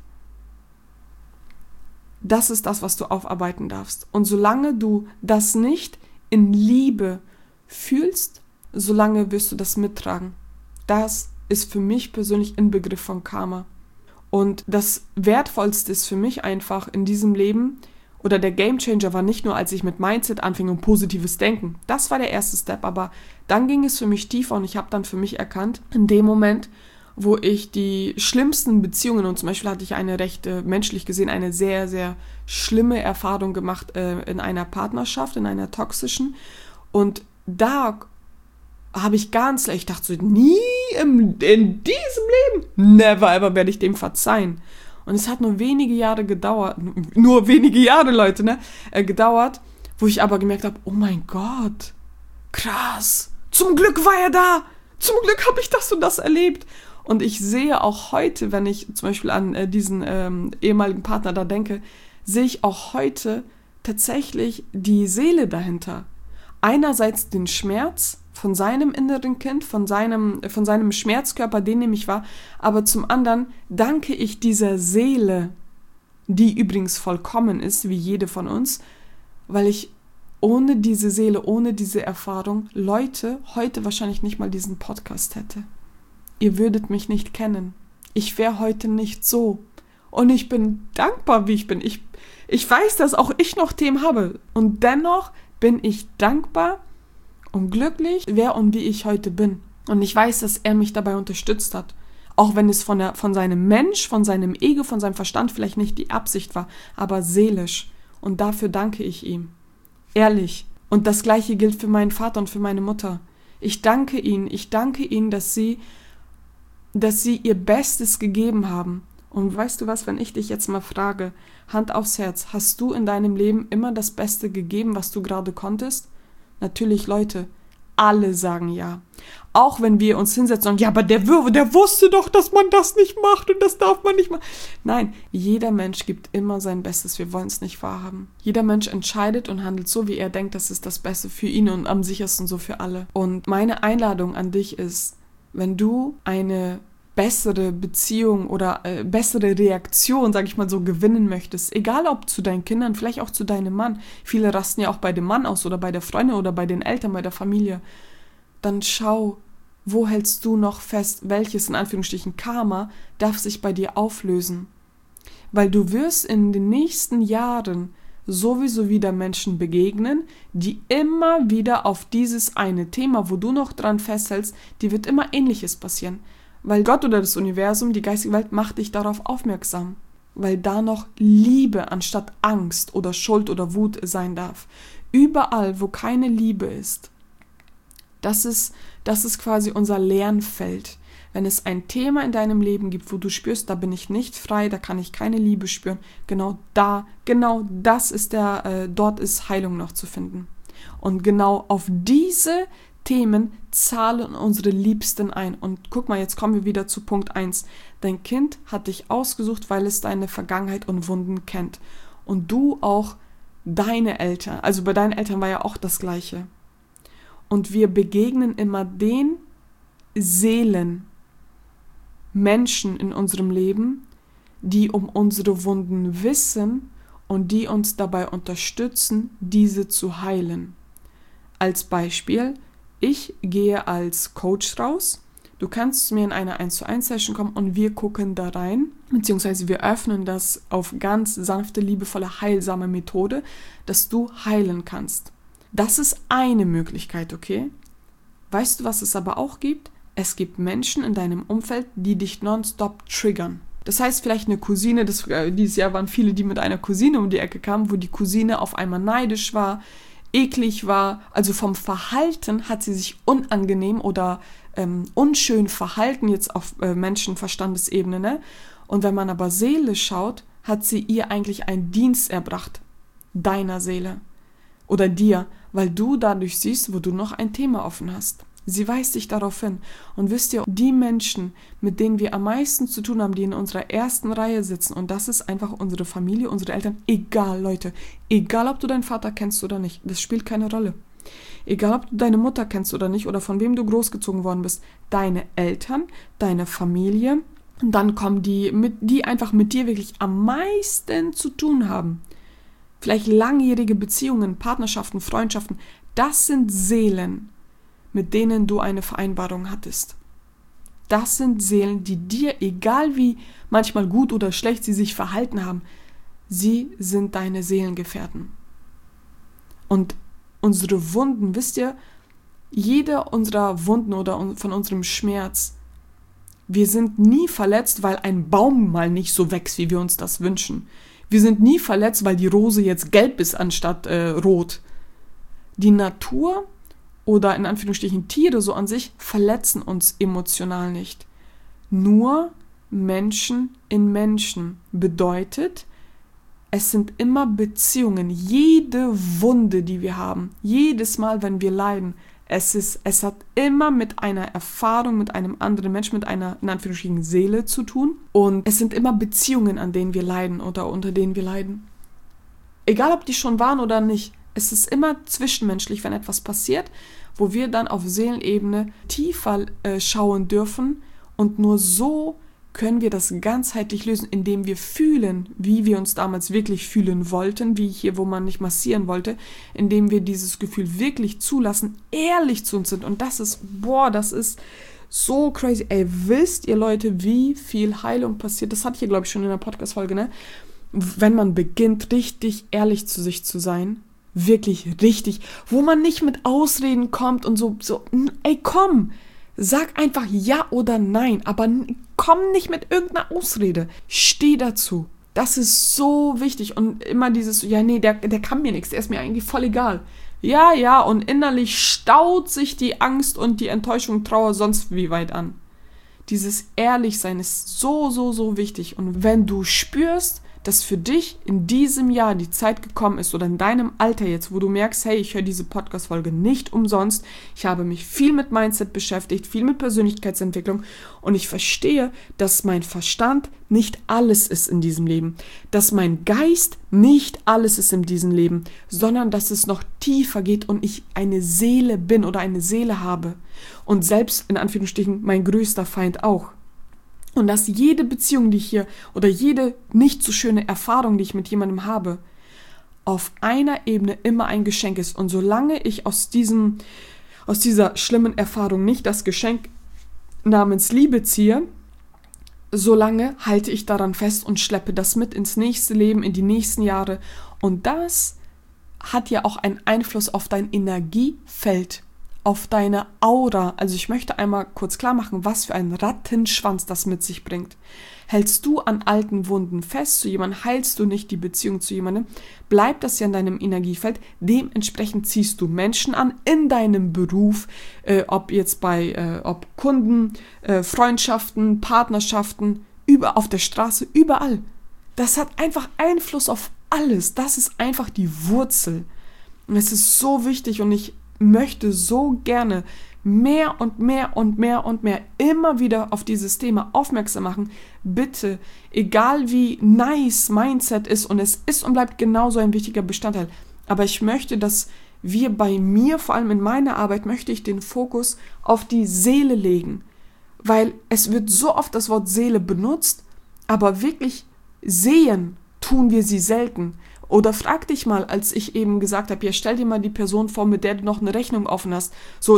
das ist das, was du aufarbeiten darfst. Und solange du das nicht in Liebe fühlst, solange wirst du das mittragen. Das ist für mich persönlich Inbegriff von Karma. Und das Wertvollste ist für mich einfach in diesem Leben, oder der Gamechanger war nicht nur, als ich mit Mindset anfing und positives Denken. Das war der erste Step, aber dann ging es für mich tiefer und ich habe dann für mich erkannt, in dem Moment, wo ich die schlimmsten Beziehungen, und zum Beispiel hatte ich eine recht, menschlich gesehen, eine sehr, sehr schlimme Erfahrung gemacht in einer Partnerschaft, in einer toxischen. Und da habe ich ich dachte so, nie in diesem Leben, never ever werde ich dem verzeihen. Und es hat nur wenige Jahre gedauert, Leute, ne, gedauert, wo ich aber gemerkt habe, oh mein Gott, krass, zum Glück war er da, zum Glück habe ich das und das erlebt. Und ich sehe auch heute, wenn ich zum Beispiel an diesen ehemaligen Partner da denke, sehe ich auch heute tatsächlich die Seele dahinter. Einerseits den Schmerz von seinem inneren Kind, von seinem Schmerzkörper, den nämlich war, aber zum anderen danke ich dieser Seele, die übrigens vollkommen ist, wie jede von uns, weil ich ohne diese Seele, ohne diese Erfahrung, Leute, heute wahrscheinlich nicht mal diesen Podcast hätte. Ihr würdet mich nicht kennen. Ich wäre heute nicht so. Und ich bin dankbar, wie ich bin. Ich weiß, dass auch ich noch Themen habe. Und dennoch bin ich dankbar und glücklich, wer und wie ich heute bin. Und ich weiß, dass er mich dabei unterstützt hat. Auch wenn es von seinem Mensch, von seinem Ego, von seinem Verstand vielleicht nicht die Absicht war, aber seelisch. Und dafür danke ich ihm. Ehrlich. Und das Gleiche gilt für meinen Vater und für meine Mutter. Ich danke ihnen, dass sie ihr Bestes gegeben haben. Und weißt du was, wenn ich dich jetzt mal frage, Hand aufs Herz, hast du in deinem Leben immer das Beste gegeben, was du gerade konntest? Natürlich, Leute, alle sagen ja. Auch wenn wir uns hinsetzen und sagen, ja, aber der wusste doch, dass man das nicht macht und das darf man nicht machen. Nein, jeder Mensch gibt immer sein Bestes, wir wollen es nicht wahrhaben. Jeder Mensch entscheidet und handelt so, wie er denkt, das ist das Beste für ihn und am sichersten so für alle. Und meine Einladung an dich ist, wenn du eine bessere Beziehung oder bessere Reaktion, sag ich mal so, gewinnen möchtest, egal ob zu deinen Kindern, vielleicht auch zu deinem Mann, viele rasten ja auch bei dem Mann aus oder bei der Freundin oder bei den Eltern, bei der Familie, dann schau, wo hältst du noch fest, welches, in Anführungsstrichen, Karma darf sich bei dir auflösen. Weil du wirst in den nächsten Jahren sowieso wieder Menschen begegnen, die immer wieder auf dieses eine Thema, wo du noch dran festhältst, die wird immer Ähnliches passieren. Weil Gott oder das Universum, die geistige Welt, macht dich darauf aufmerksam. Weil da noch Liebe anstatt Angst oder Schuld oder Wut sein darf. Überall, wo keine Liebe ist. Das ist quasi unser Lernfeld. Wenn es ein Thema in deinem Leben gibt, wo du spürst, da bin ich nicht frei, da kann ich keine Liebe spüren, genau das ist dort ist Heilung noch zu finden. Und genau auf diese Themen zahlen unsere Liebsten ein. Und guck mal, jetzt kommen wir wieder zu Punkt 1. Dein Kind hat dich ausgesucht, weil es deine Vergangenheit und Wunden kennt. Und du auch deine Eltern. Also bei deinen Eltern war ja auch das Gleiche. Und wir begegnen immer den Seelen, Menschen in unserem Leben, die um unsere Wunden wissen und die uns dabei unterstützen, diese zu heilen. Als Beispiel, ich gehe als Coach raus, du kannst zu mir in eine 1:1-Session kommen und wir gucken da rein, beziehungsweise wir öffnen das auf ganz sanfte, liebevolle, heilsame Methode, dass du heilen kannst. Das ist eine Möglichkeit, okay? Weißt du, was es aber auch gibt? Es gibt Menschen in deinem Umfeld, die dich nonstop triggern. Das heißt, vielleicht eine Cousine, dieses Jahr waren viele, die mit einer Cousine um die Ecke kamen, wo die Cousine auf einmal neidisch war, eklig war, also vom Verhalten hat sie sich unangenehm oder unschön verhalten, jetzt auf Menschenverstandesebene, ne? Und wenn man aber Seele schaut, hat sie ihr eigentlich einen Dienst erbracht, deiner Seele oder dir, weil du dadurch siehst, wo du noch ein Thema offen hast. Sie weist dich darauf hin. Und wisst ihr, die Menschen, mit denen wir am meisten zu tun haben, die in unserer ersten Reihe sitzen, und das ist einfach unsere Familie, unsere Eltern, egal, Leute, egal, ob du deinen Vater kennst oder nicht, das spielt keine Rolle. Egal, ob du deine Mutter kennst oder nicht, oder von wem du großgezogen worden bist, deine Eltern, deine Familie, und dann kommen die einfach mit dir wirklich am meisten zu tun haben. Vielleicht langjährige Beziehungen, Partnerschaften, Freundschaften, das sind Seelen, mit denen du eine Vereinbarung hattest. Das sind Seelen, die dir, egal wie manchmal gut oder schlecht sie sich verhalten haben, sie sind deine Seelengefährten. Und unsere Wunden, wisst ihr, jede unserer Wunden oder von unserem Schmerz, wir sind nie verletzt, weil ein Baum mal nicht so wächst, wie wir uns das wünschen. Wir sind nie verletzt, weil die Rose jetzt gelb ist anstatt rot. Die Natur oder in Anführungsstrichen Tiere so an sich verletzen uns emotional nicht. Nur Menschen in Menschen bedeutet, es sind immer Beziehungen. Jede Wunde, die wir haben, jedes Mal, wenn wir leiden, es hat immer mit einer Erfahrung, mit einem anderen Menschen, mit einer in Anführungsstrichen Seele zu tun. Und es sind immer Beziehungen, an denen wir leiden oder unter denen wir leiden. Egal, ob die schon waren oder nicht. Es ist immer zwischenmenschlich, wenn etwas passiert, wo wir dann auf Seelenebene tiefer schauen dürfen und nur so können wir das ganzheitlich lösen, indem wir fühlen, wie wir uns damals wirklich fühlen wollten, wie hier, wo man nicht massieren wollte, indem wir dieses Gefühl wirklich zulassen, ehrlich zu uns sind. Und das ist so crazy. Ey, wisst ihr Leute, wie viel Heilung passiert? Das hatte ich ja, glaube ich, schon in der Podcast-Folge, ne? Wenn man beginnt, richtig ehrlich zu sich zu sein, wirklich richtig, wo man nicht mit Ausreden kommt und so, ey, komm, sag einfach ja oder nein, aber komm nicht mit irgendeiner Ausrede. Steh dazu. Das ist so wichtig. Und immer dieses, ja, nee, der kann mir nichts, der ist mir eigentlich voll egal. Ja, und innerlich staut sich die Angst und die Enttäuschung, Trauer sonst wie weit an. Dieses Ehrlichsein ist so, so, so wichtig. Und wenn du spürst, dass für dich in diesem Jahr die Zeit gekommen ist oder in deinem Alter jetzt, wo du merkst, hey, ich höre diese Podcast-Folge nicht umsonst, ich habe mich viel mit Mindset beschäftigt, viel mit Persönlichkeitsentwicklung und ich verstehe, dass mein Verstand nicht alles ist in diesem Leben, dass mein Geist nicht alles ist in diesem Leben, sondern dass es noch tiefer geht und ich eine Seele bin oder eine Seele habe und selbst in Anführungsstrichen mein größter Feind auch. Und dass jede Beziehung, die ich hier, oder jede nicht so schöne Erfahrung, die ich mit jemandem habe, auf einer Ebene immer ein Geschenk ist. Und solange ich aus dieser schlimmen Erfahrung nicht das Geschenk namens Liebe ziehe, solange halte ich daran fest und schleppe das mit ins nächste Leben, in die nächsten Jahre. Und das hat ja auch einen Einfluss auf dein Energiefeld, auf deine Aura. Also ich möchte einmal kurz klar machen, was für einen Rattenschwanz das mit sich bringt. Hältst du an alten Wunden fest zu jemandem, heilst du nicht die Beziehung zu jemandem, bleibt das ja in deinem Energiefeld. Dementsprechend ziehst du Menschen an in deinem Beruf, ob Kunden, Freundschaften, Partnerschaften, auf der Straße, überall. Das hat einfach Einfluss auf alles. Das ist einfach die Wurzel. Und es ist so wichtig und ich möchte so gerne mehr und mehr und mehr und mehr immer wieder auf dieses Thema aufmerksam machen. Bitte, egal wie nice Mindset ist, und es ist und bleibt genauso ein wichtiger Bestandteil, aber ich möchte, dass wir bei mir, vor allem in meiner Arbeit, möchte ich den Fokus auf die Seele legen, weil es wird so oft das Wort Seele benutzt, aber wirklich sehen tun wir sie selten. Oder frag dich mal, als ich eben gesagt habe, ja, stell dir mal die Person vor, mit der du noch eine Rechnung offen hast. So,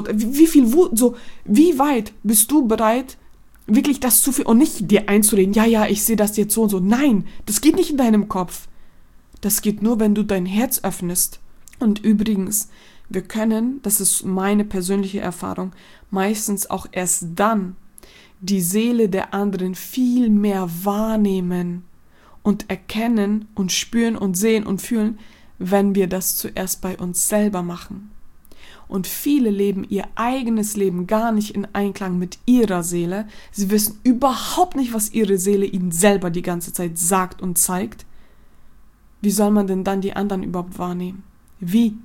wie weit bist du bereit, wirklich das zu viel und nicht dir einzureden, ja, ich sehe das jetzt so und so. Nein, das geht nicht in deinem Kopf. Das geht nur, wenn du dein Herz öffnest. Und übrigens, wir können, das ist meine persönliche Erfahrung, meistens auch erst dann die Seele der anderen viel mehr wahrnehmen und erkennen und spüren und sehen und fühlen, wenn wir das zuerst bei uns selber machen. Und viele leben ihr eigenes Leben gar nicht in Einklang mit ihrer Seele. Sie wissen überhaupt nicht, was ihre Seele ihnen selber die ganze Zeit sagt und zeigt. Wie soll man denn dann die anderen überhaupt wahrnehmen? Wie?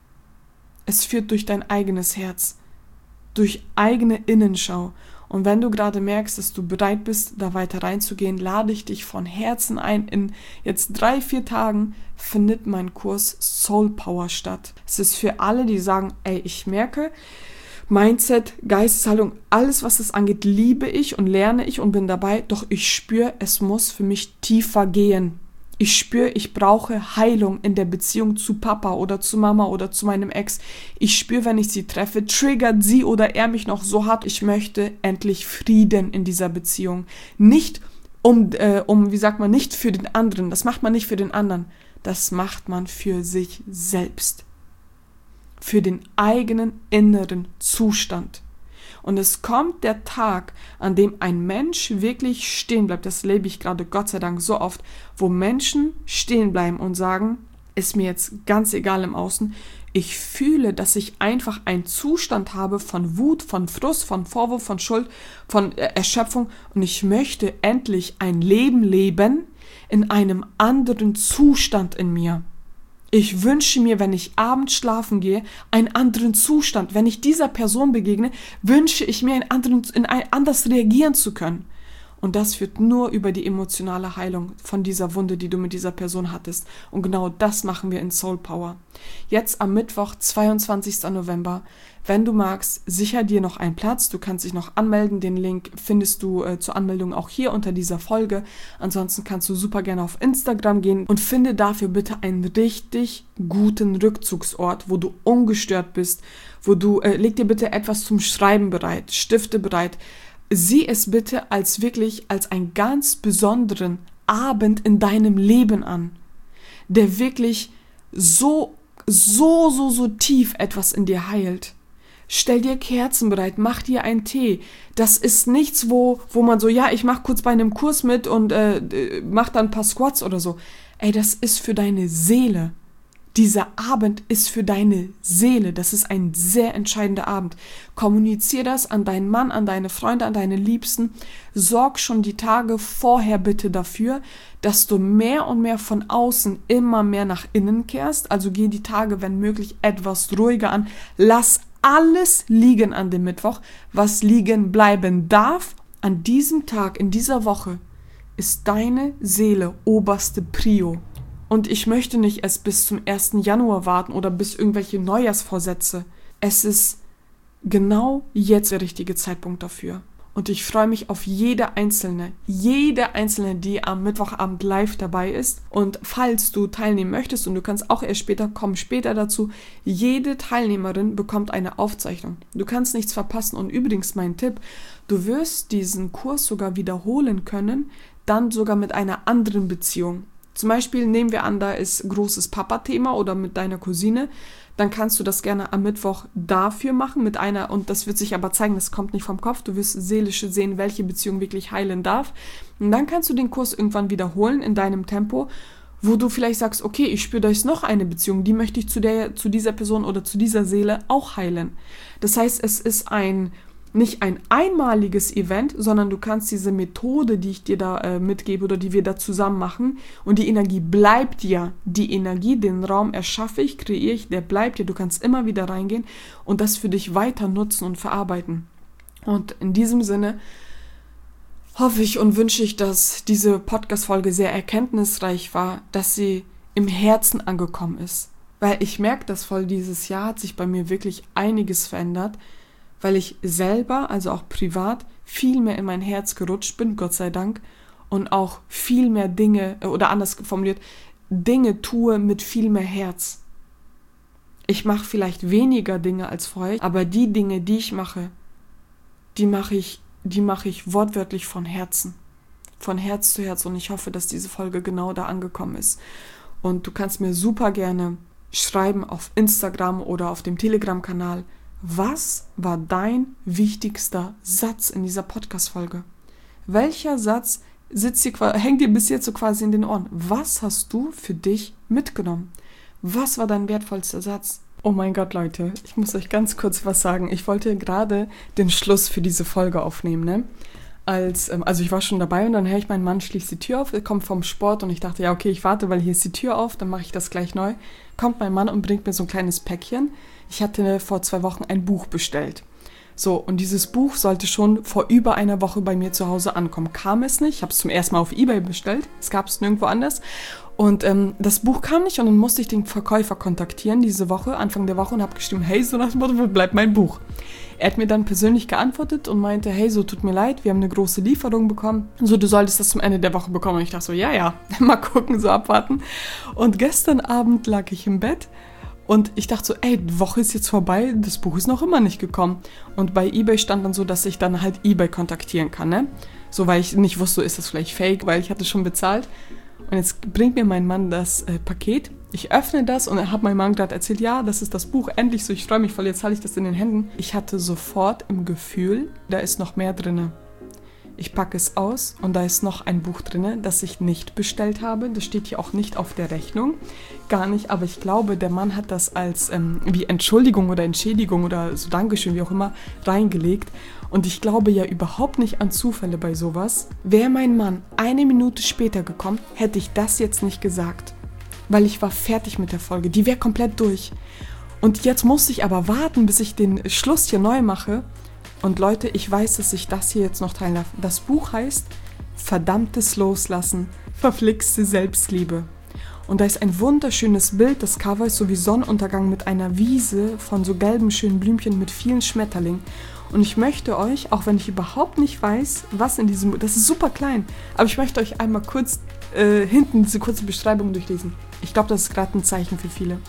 Es führt durch dein eigenes Herz, durch eigene Innenschau. Und wenn du gerade merkst, dass du bereit bist, da weiter reinzugehen, lade ich dich von Herzen ein. In jetzt 3-4 Tagen findet mein Kurs Soul Power statt. Es ist für alle, die sagen, ey, ich merke, Mindset, Geisteshaltung, alles, was es angeht, liebe ich und lerne ich und bin dabei. Doch ich spüre, es muss für mich tiefer gehen. Ich spüre, ich brauche Heilung in der Beziehung zu Papa oder zu Mama oder zu meinem Ex. Ich spüre, wenn ich sie treffe, triggert sie oder er mich noch so hart. Ich möchte endlich Frieden in dieser Beziehung. Nicht nicht für den anderen. Das macht man nicht für den anderen. Das macht man für sich selbst. Für den eigenen inneren Zustand. Und es kommt der Tag, an dem ein Mensch wirklich stehen bleibt, das lebe ich gerade Gott sei Dank so oft, wo Menschen stehen bleiben und sagen, ist mir jetzt ganz egal im Außen, ich fühle, dass ich einfach einen Zustand habe von Wut, von Frust, von Vorwurf, von Schuld, von Erschöpfung und ich möchte endlich ein Leben leben in einem anderen Zustand in mir. Ich wünsche mir, wenn ich abends schlafen gehe, einen anderen Zustand. Wenn ich dieser Person begegne, wünsche ich mir, anders reagieren zu können. Und das führt nur über die emotionale Heilung von dieser Wunde, die du mit dieser Person hattest. Und genau das machen wir in Soul Power. Jetzt am Mittwoch, 22. November. Wenn du magst, sicher dir noch einen Platz. Du kannst dich noch anmelden. Den Link findest du zur Anmeldung auch hier unter dieser Folge. Ansonsten kannst du super gerne auf Instagram gehen und finde dafür bitte einen richtig guten Rückzugsort, wo du ungestört bist, leg dir bitte etwas zum Schreiben bereit, Stifte bereit. Sieh es bitte als einen ganz besonderen Abend in deinem Leben an, der wirklich so tief etwas in dir heilt. Stell dir Kerzen bereit, mach dir einen Tee. Das ist nichts, wo man so, ja, ich mach kurz bei einem Kurs mit und mach dann ein paar Squats oder so. Ey, das ist für deine Seele. Dieser Abend ist für deine Seele. Das ist ein sehr entscheidender Abend. Kommunizier das an deinen Mann, an deine Freunde, an deine Liebsten. Sorg schon die Tage vorher bitte dafür, dass du mehr und mehr von außen immer mehr nach innen kehrst. Also geh die Tage, wenn möglich, etwas ruhiger an. Lass alles liegen an dem Mittwoch, was liegen bleiben darf. An diesem Tag, in dieser Woche, ist deine Seele oberste Prio. Und ich möchte nicht erst bis zum 1. Januar warten oder bis irgendwelche Neujahrsvorsätze. Es ist genau jetzt der richtige Zeitpunkt dafür. Und ich freue mich auf jede Einzelne, die am Mittwochabend live dabei ist. Und falls du teilnehmen möchtest, und du kannst auch erst später dazu, jede Teilnehmerin bekommt eine Aufzeichnung. Du kannst nichts verpassen. Und übrigens mein Tipp, du wirst diesen Kurs sogar wiederholen können, dann sogar mit einer anderen Beziehung. Zum Beispiel nehmen wir an, da ist großes Papa-Thema oder mit deiner Cousine, dann kannst du das gerne am Mittwoch dafür machen mit einer, und das wird sich aber zeigen, das kommt nicht vom Kopf, du wirst seelisch sehen, welche Beziehung wirklich heilen darf. Und dann kannst du den Kurs irgendwann wiederholen in deinem Tempo, wo du vielleicht sagst, okay, ich spüre, da ist noch eine Beziehung, die möchte ich zu dieser Person oder zu dieser Seele auch heilen. Das heißt, es ist ein nicht ein einmaliges Event, sondern du kannst diese Methode, die ich dir da mitgebe oder die wir da zusammen machen, und die Energie bleibt ja. Die Energie, den Raum erschaffe ich, kreiere ich, der bleibt ja. Du kannst immer wieder reingehen und das für dich weiter nutzen und verarbeiten. Und in diesem Sinne hoffe ich und wünsche ich, dass diese Podcast-Folge sehr erkenntnisreich war, dass sie im Herzen angekommen ist. Weil ich merke das voll, dieses Jahr hat sich bei mir wirklich einiges verändert, weil ich selber, also auch privat, viel mehr in mein Herz gerutscht bin, Gott sei Dank, und auch viel mehr Dinge, oder anders formuliert, Dinge tue mit viel mehr Herz. Ich mache vielleicht weniger Dinge als vorher, aber die Dinge, die ich mache, die mache ich wortwörtlich von Herzen. Von Herz zu Herz, und ich hoffe, dass diese Folge genau da angekommen ist. Und du kannst mir super gerne schreiben auf Instagram oder auf dem Telegram-Kanal, was war dein wichtigster Satz in dieser Podcast-Folge? Welcher Satz hängt dir bis jetzt so quasi in den Ohren? Was hast du für dich mitgenommen? Was war dein wertvollster Satz? Oh mein Gott, Leute, ich muss euch ganz kurz was sagen. Ich wollte gerade den Schluss für diese Folge aufnehmen, ne? Also ich war schon dabei und dann höre ich, mein Mann schließt die Tür auf, er kommt vom Sport und ich dachte, ja okay, ich warte, weil hier ist die Tür auf, dann mache ich das gleich neu. Kommt mein Mann und bringt mir so ein kleines Päckchen. Ich hatte vor 2 Wochen ein Buch bestellt. So, und dieses Buch sollte schon vor über einer Woche bei mir zu Hause ankommen. Kam es nicht, ich habe es zum ersten Mal auf eBay bestellt, es gab es nirgendwo anders. Und das Buch kam nicht und dann musste ich den Verkäufer kontaktieren diese Woche, Anfang der Woche, und habe geschrieben, hey, so nach dem Motto, wo bleibt mein Buch? Er hat mir dann persönlich geantwortet und meinte, hey, so tut mir leid, wir haben eine große Lieferung bekommen. So, du solltest das zum Ende der Woche bekommen. Und ich dachte so, ja, mal gucken, so abwarten. Und gestern Abend lag ich im Bett und ich dachte so, ey, die Woche ist jetzt vorbei, das Buch ist noch immer nicht gekommen. Und bei eBay stand dann so, dass ich dann halt eBay kontaktieren kann, ne? So, weil ich nicht wusste, ist das vielleicht fake, weil ich hatte schon bezahlt. Und jetzt bringt mir mein Mann das Paket. Ich öffne das und habe meinem Mann gerade erzählt, ja, das ist das Buch, endlich so, ich freue mich voll, jetzt halte ich das in den Händen. Ich hatte sofort im Gefühl, da ist noch mehr drin. Ich packe es aus und da ist noch ein Buch drin, das ich nicht bestellt habe. Das steht hier auch nicht auf der Rechnung, gar nicht, aber ich glaube, der Mann hat das als wie Entschuldigung oder Entschädigung oder so Dankeschön, wie auch immer, reingelegt. Und ich glaube ja überhaupt nicht an Zufälle bei sowas. Wäre mein Mann 1 Minute später gekommen, hätte ich das jetzt nicht gesagt. Weil ich war fertig mit der Folge. Die wäre komplett durch. Und jetzt musste ich aber warten, bis ich den Schluss hier neu mache. Und Leute, ich weiß, dass ich das hier jetzt noch teilen darf. Das Buch heißt Verdammtes Loslassen, verflixte Selbstliebe. Und da ist ein wunderschönes Bild. Das Cover ist so wie Sonnenuntergang mit einer Wiese von so gelben, schönen Blümchen mit vielen Schmetterlingen. Und ich möchte euch, auch wenn ich überhaupt nicht weiß, was in diesem Buch, das ist super klein, aber ich möchte euch einmal kurz hinten diese kurze Beschreibung durchlesen. Ich glaube, das ist gerade ein Zeichen für viele.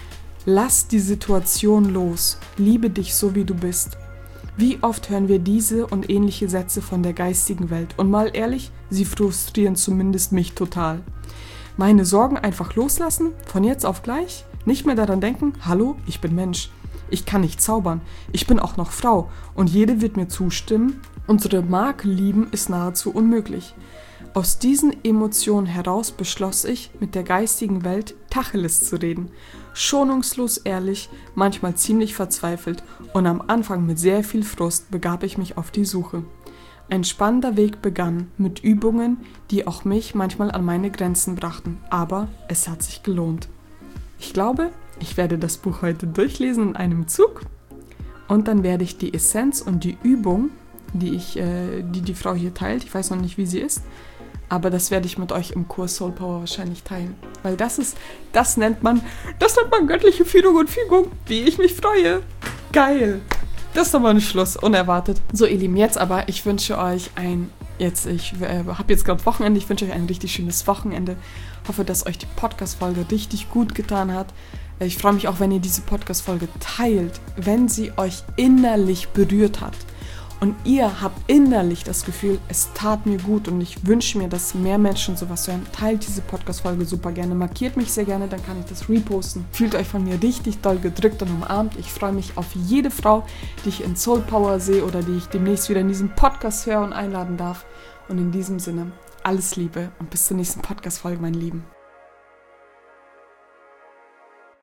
Lass die Situation los. Liebe dich so, wie du bist. Wie oft hören wir diese und ähnliche Sätze von der geistigen Welt? Und mal ehrlich, sie frustrieren zumindest mich total. Meine Sorgen einfach loslassen, von jetzt auf gleich, nicht mehr daran denken, hallo, ich bin Mensch. Ich kann nicht zaubern. Ich bin auch noch Frau. Und jede wird mir zustimmen, unsere Marke lieben ist nahezu unmöglich. Aus diesen Emotionen heraus beschloss ich, mit der geistigen Welt Tacheles zu reden. Schonungslos ehrlich, manchmal ziemlich verzweifelt und am Anfang mit sehr viel Frust begab ich mich auf die Suche. Ein spannender Weg begann mit Übungen, die auch mich manchmal an meine Grenzen brachten, aber es hat sich gelohnt. Ich glaube, ich werde das Buch heute durchlesen in einem Zug und dann werde ich die Essenz und die Übung, die die Frau hier teilt, ich weiß noch nicht, wie sie ist, aber das werde ich mit euch im Kurs Soul Power wahrscheinlich teilen. Weil das nennt man göttliche Führung und Fügung, wie ich mich freue. Geil. Das ist doch mal ein Schluss, unerwartet. So, ihr Lieben, jetzt aber, ich wünsche euch ich habe jetzt gerade Wochenende, ich wünsche euch ein richtig schönes Wochenende. Hoffe, dass euch die Podcast-Folge richtig gut getan hat. Ich freue mich auch, wenn ihr diese Podcast-Folge teilt, wenn sie euch innerlich berührt hat. Und ihr habt innerlich das Gefühl, es tat mir gut und ich wünsche mir, dass mehr Menschen sowas hören. Teilt diese Podcast-Folge super gerne, markiert mich sehr gerne, dann kann ich das reposten. Fühlt euch von mir richtig doll gedrückt und umarmt. Ich freue mich auf jede Frau, die ich in Soul Power sehe oder die ich demnächst wieder in diesem Podcast höre und einladen darf. Und in diesem Sinne, alles Liebe und bis zur nächsten Podcast-Folge, meine Lieben.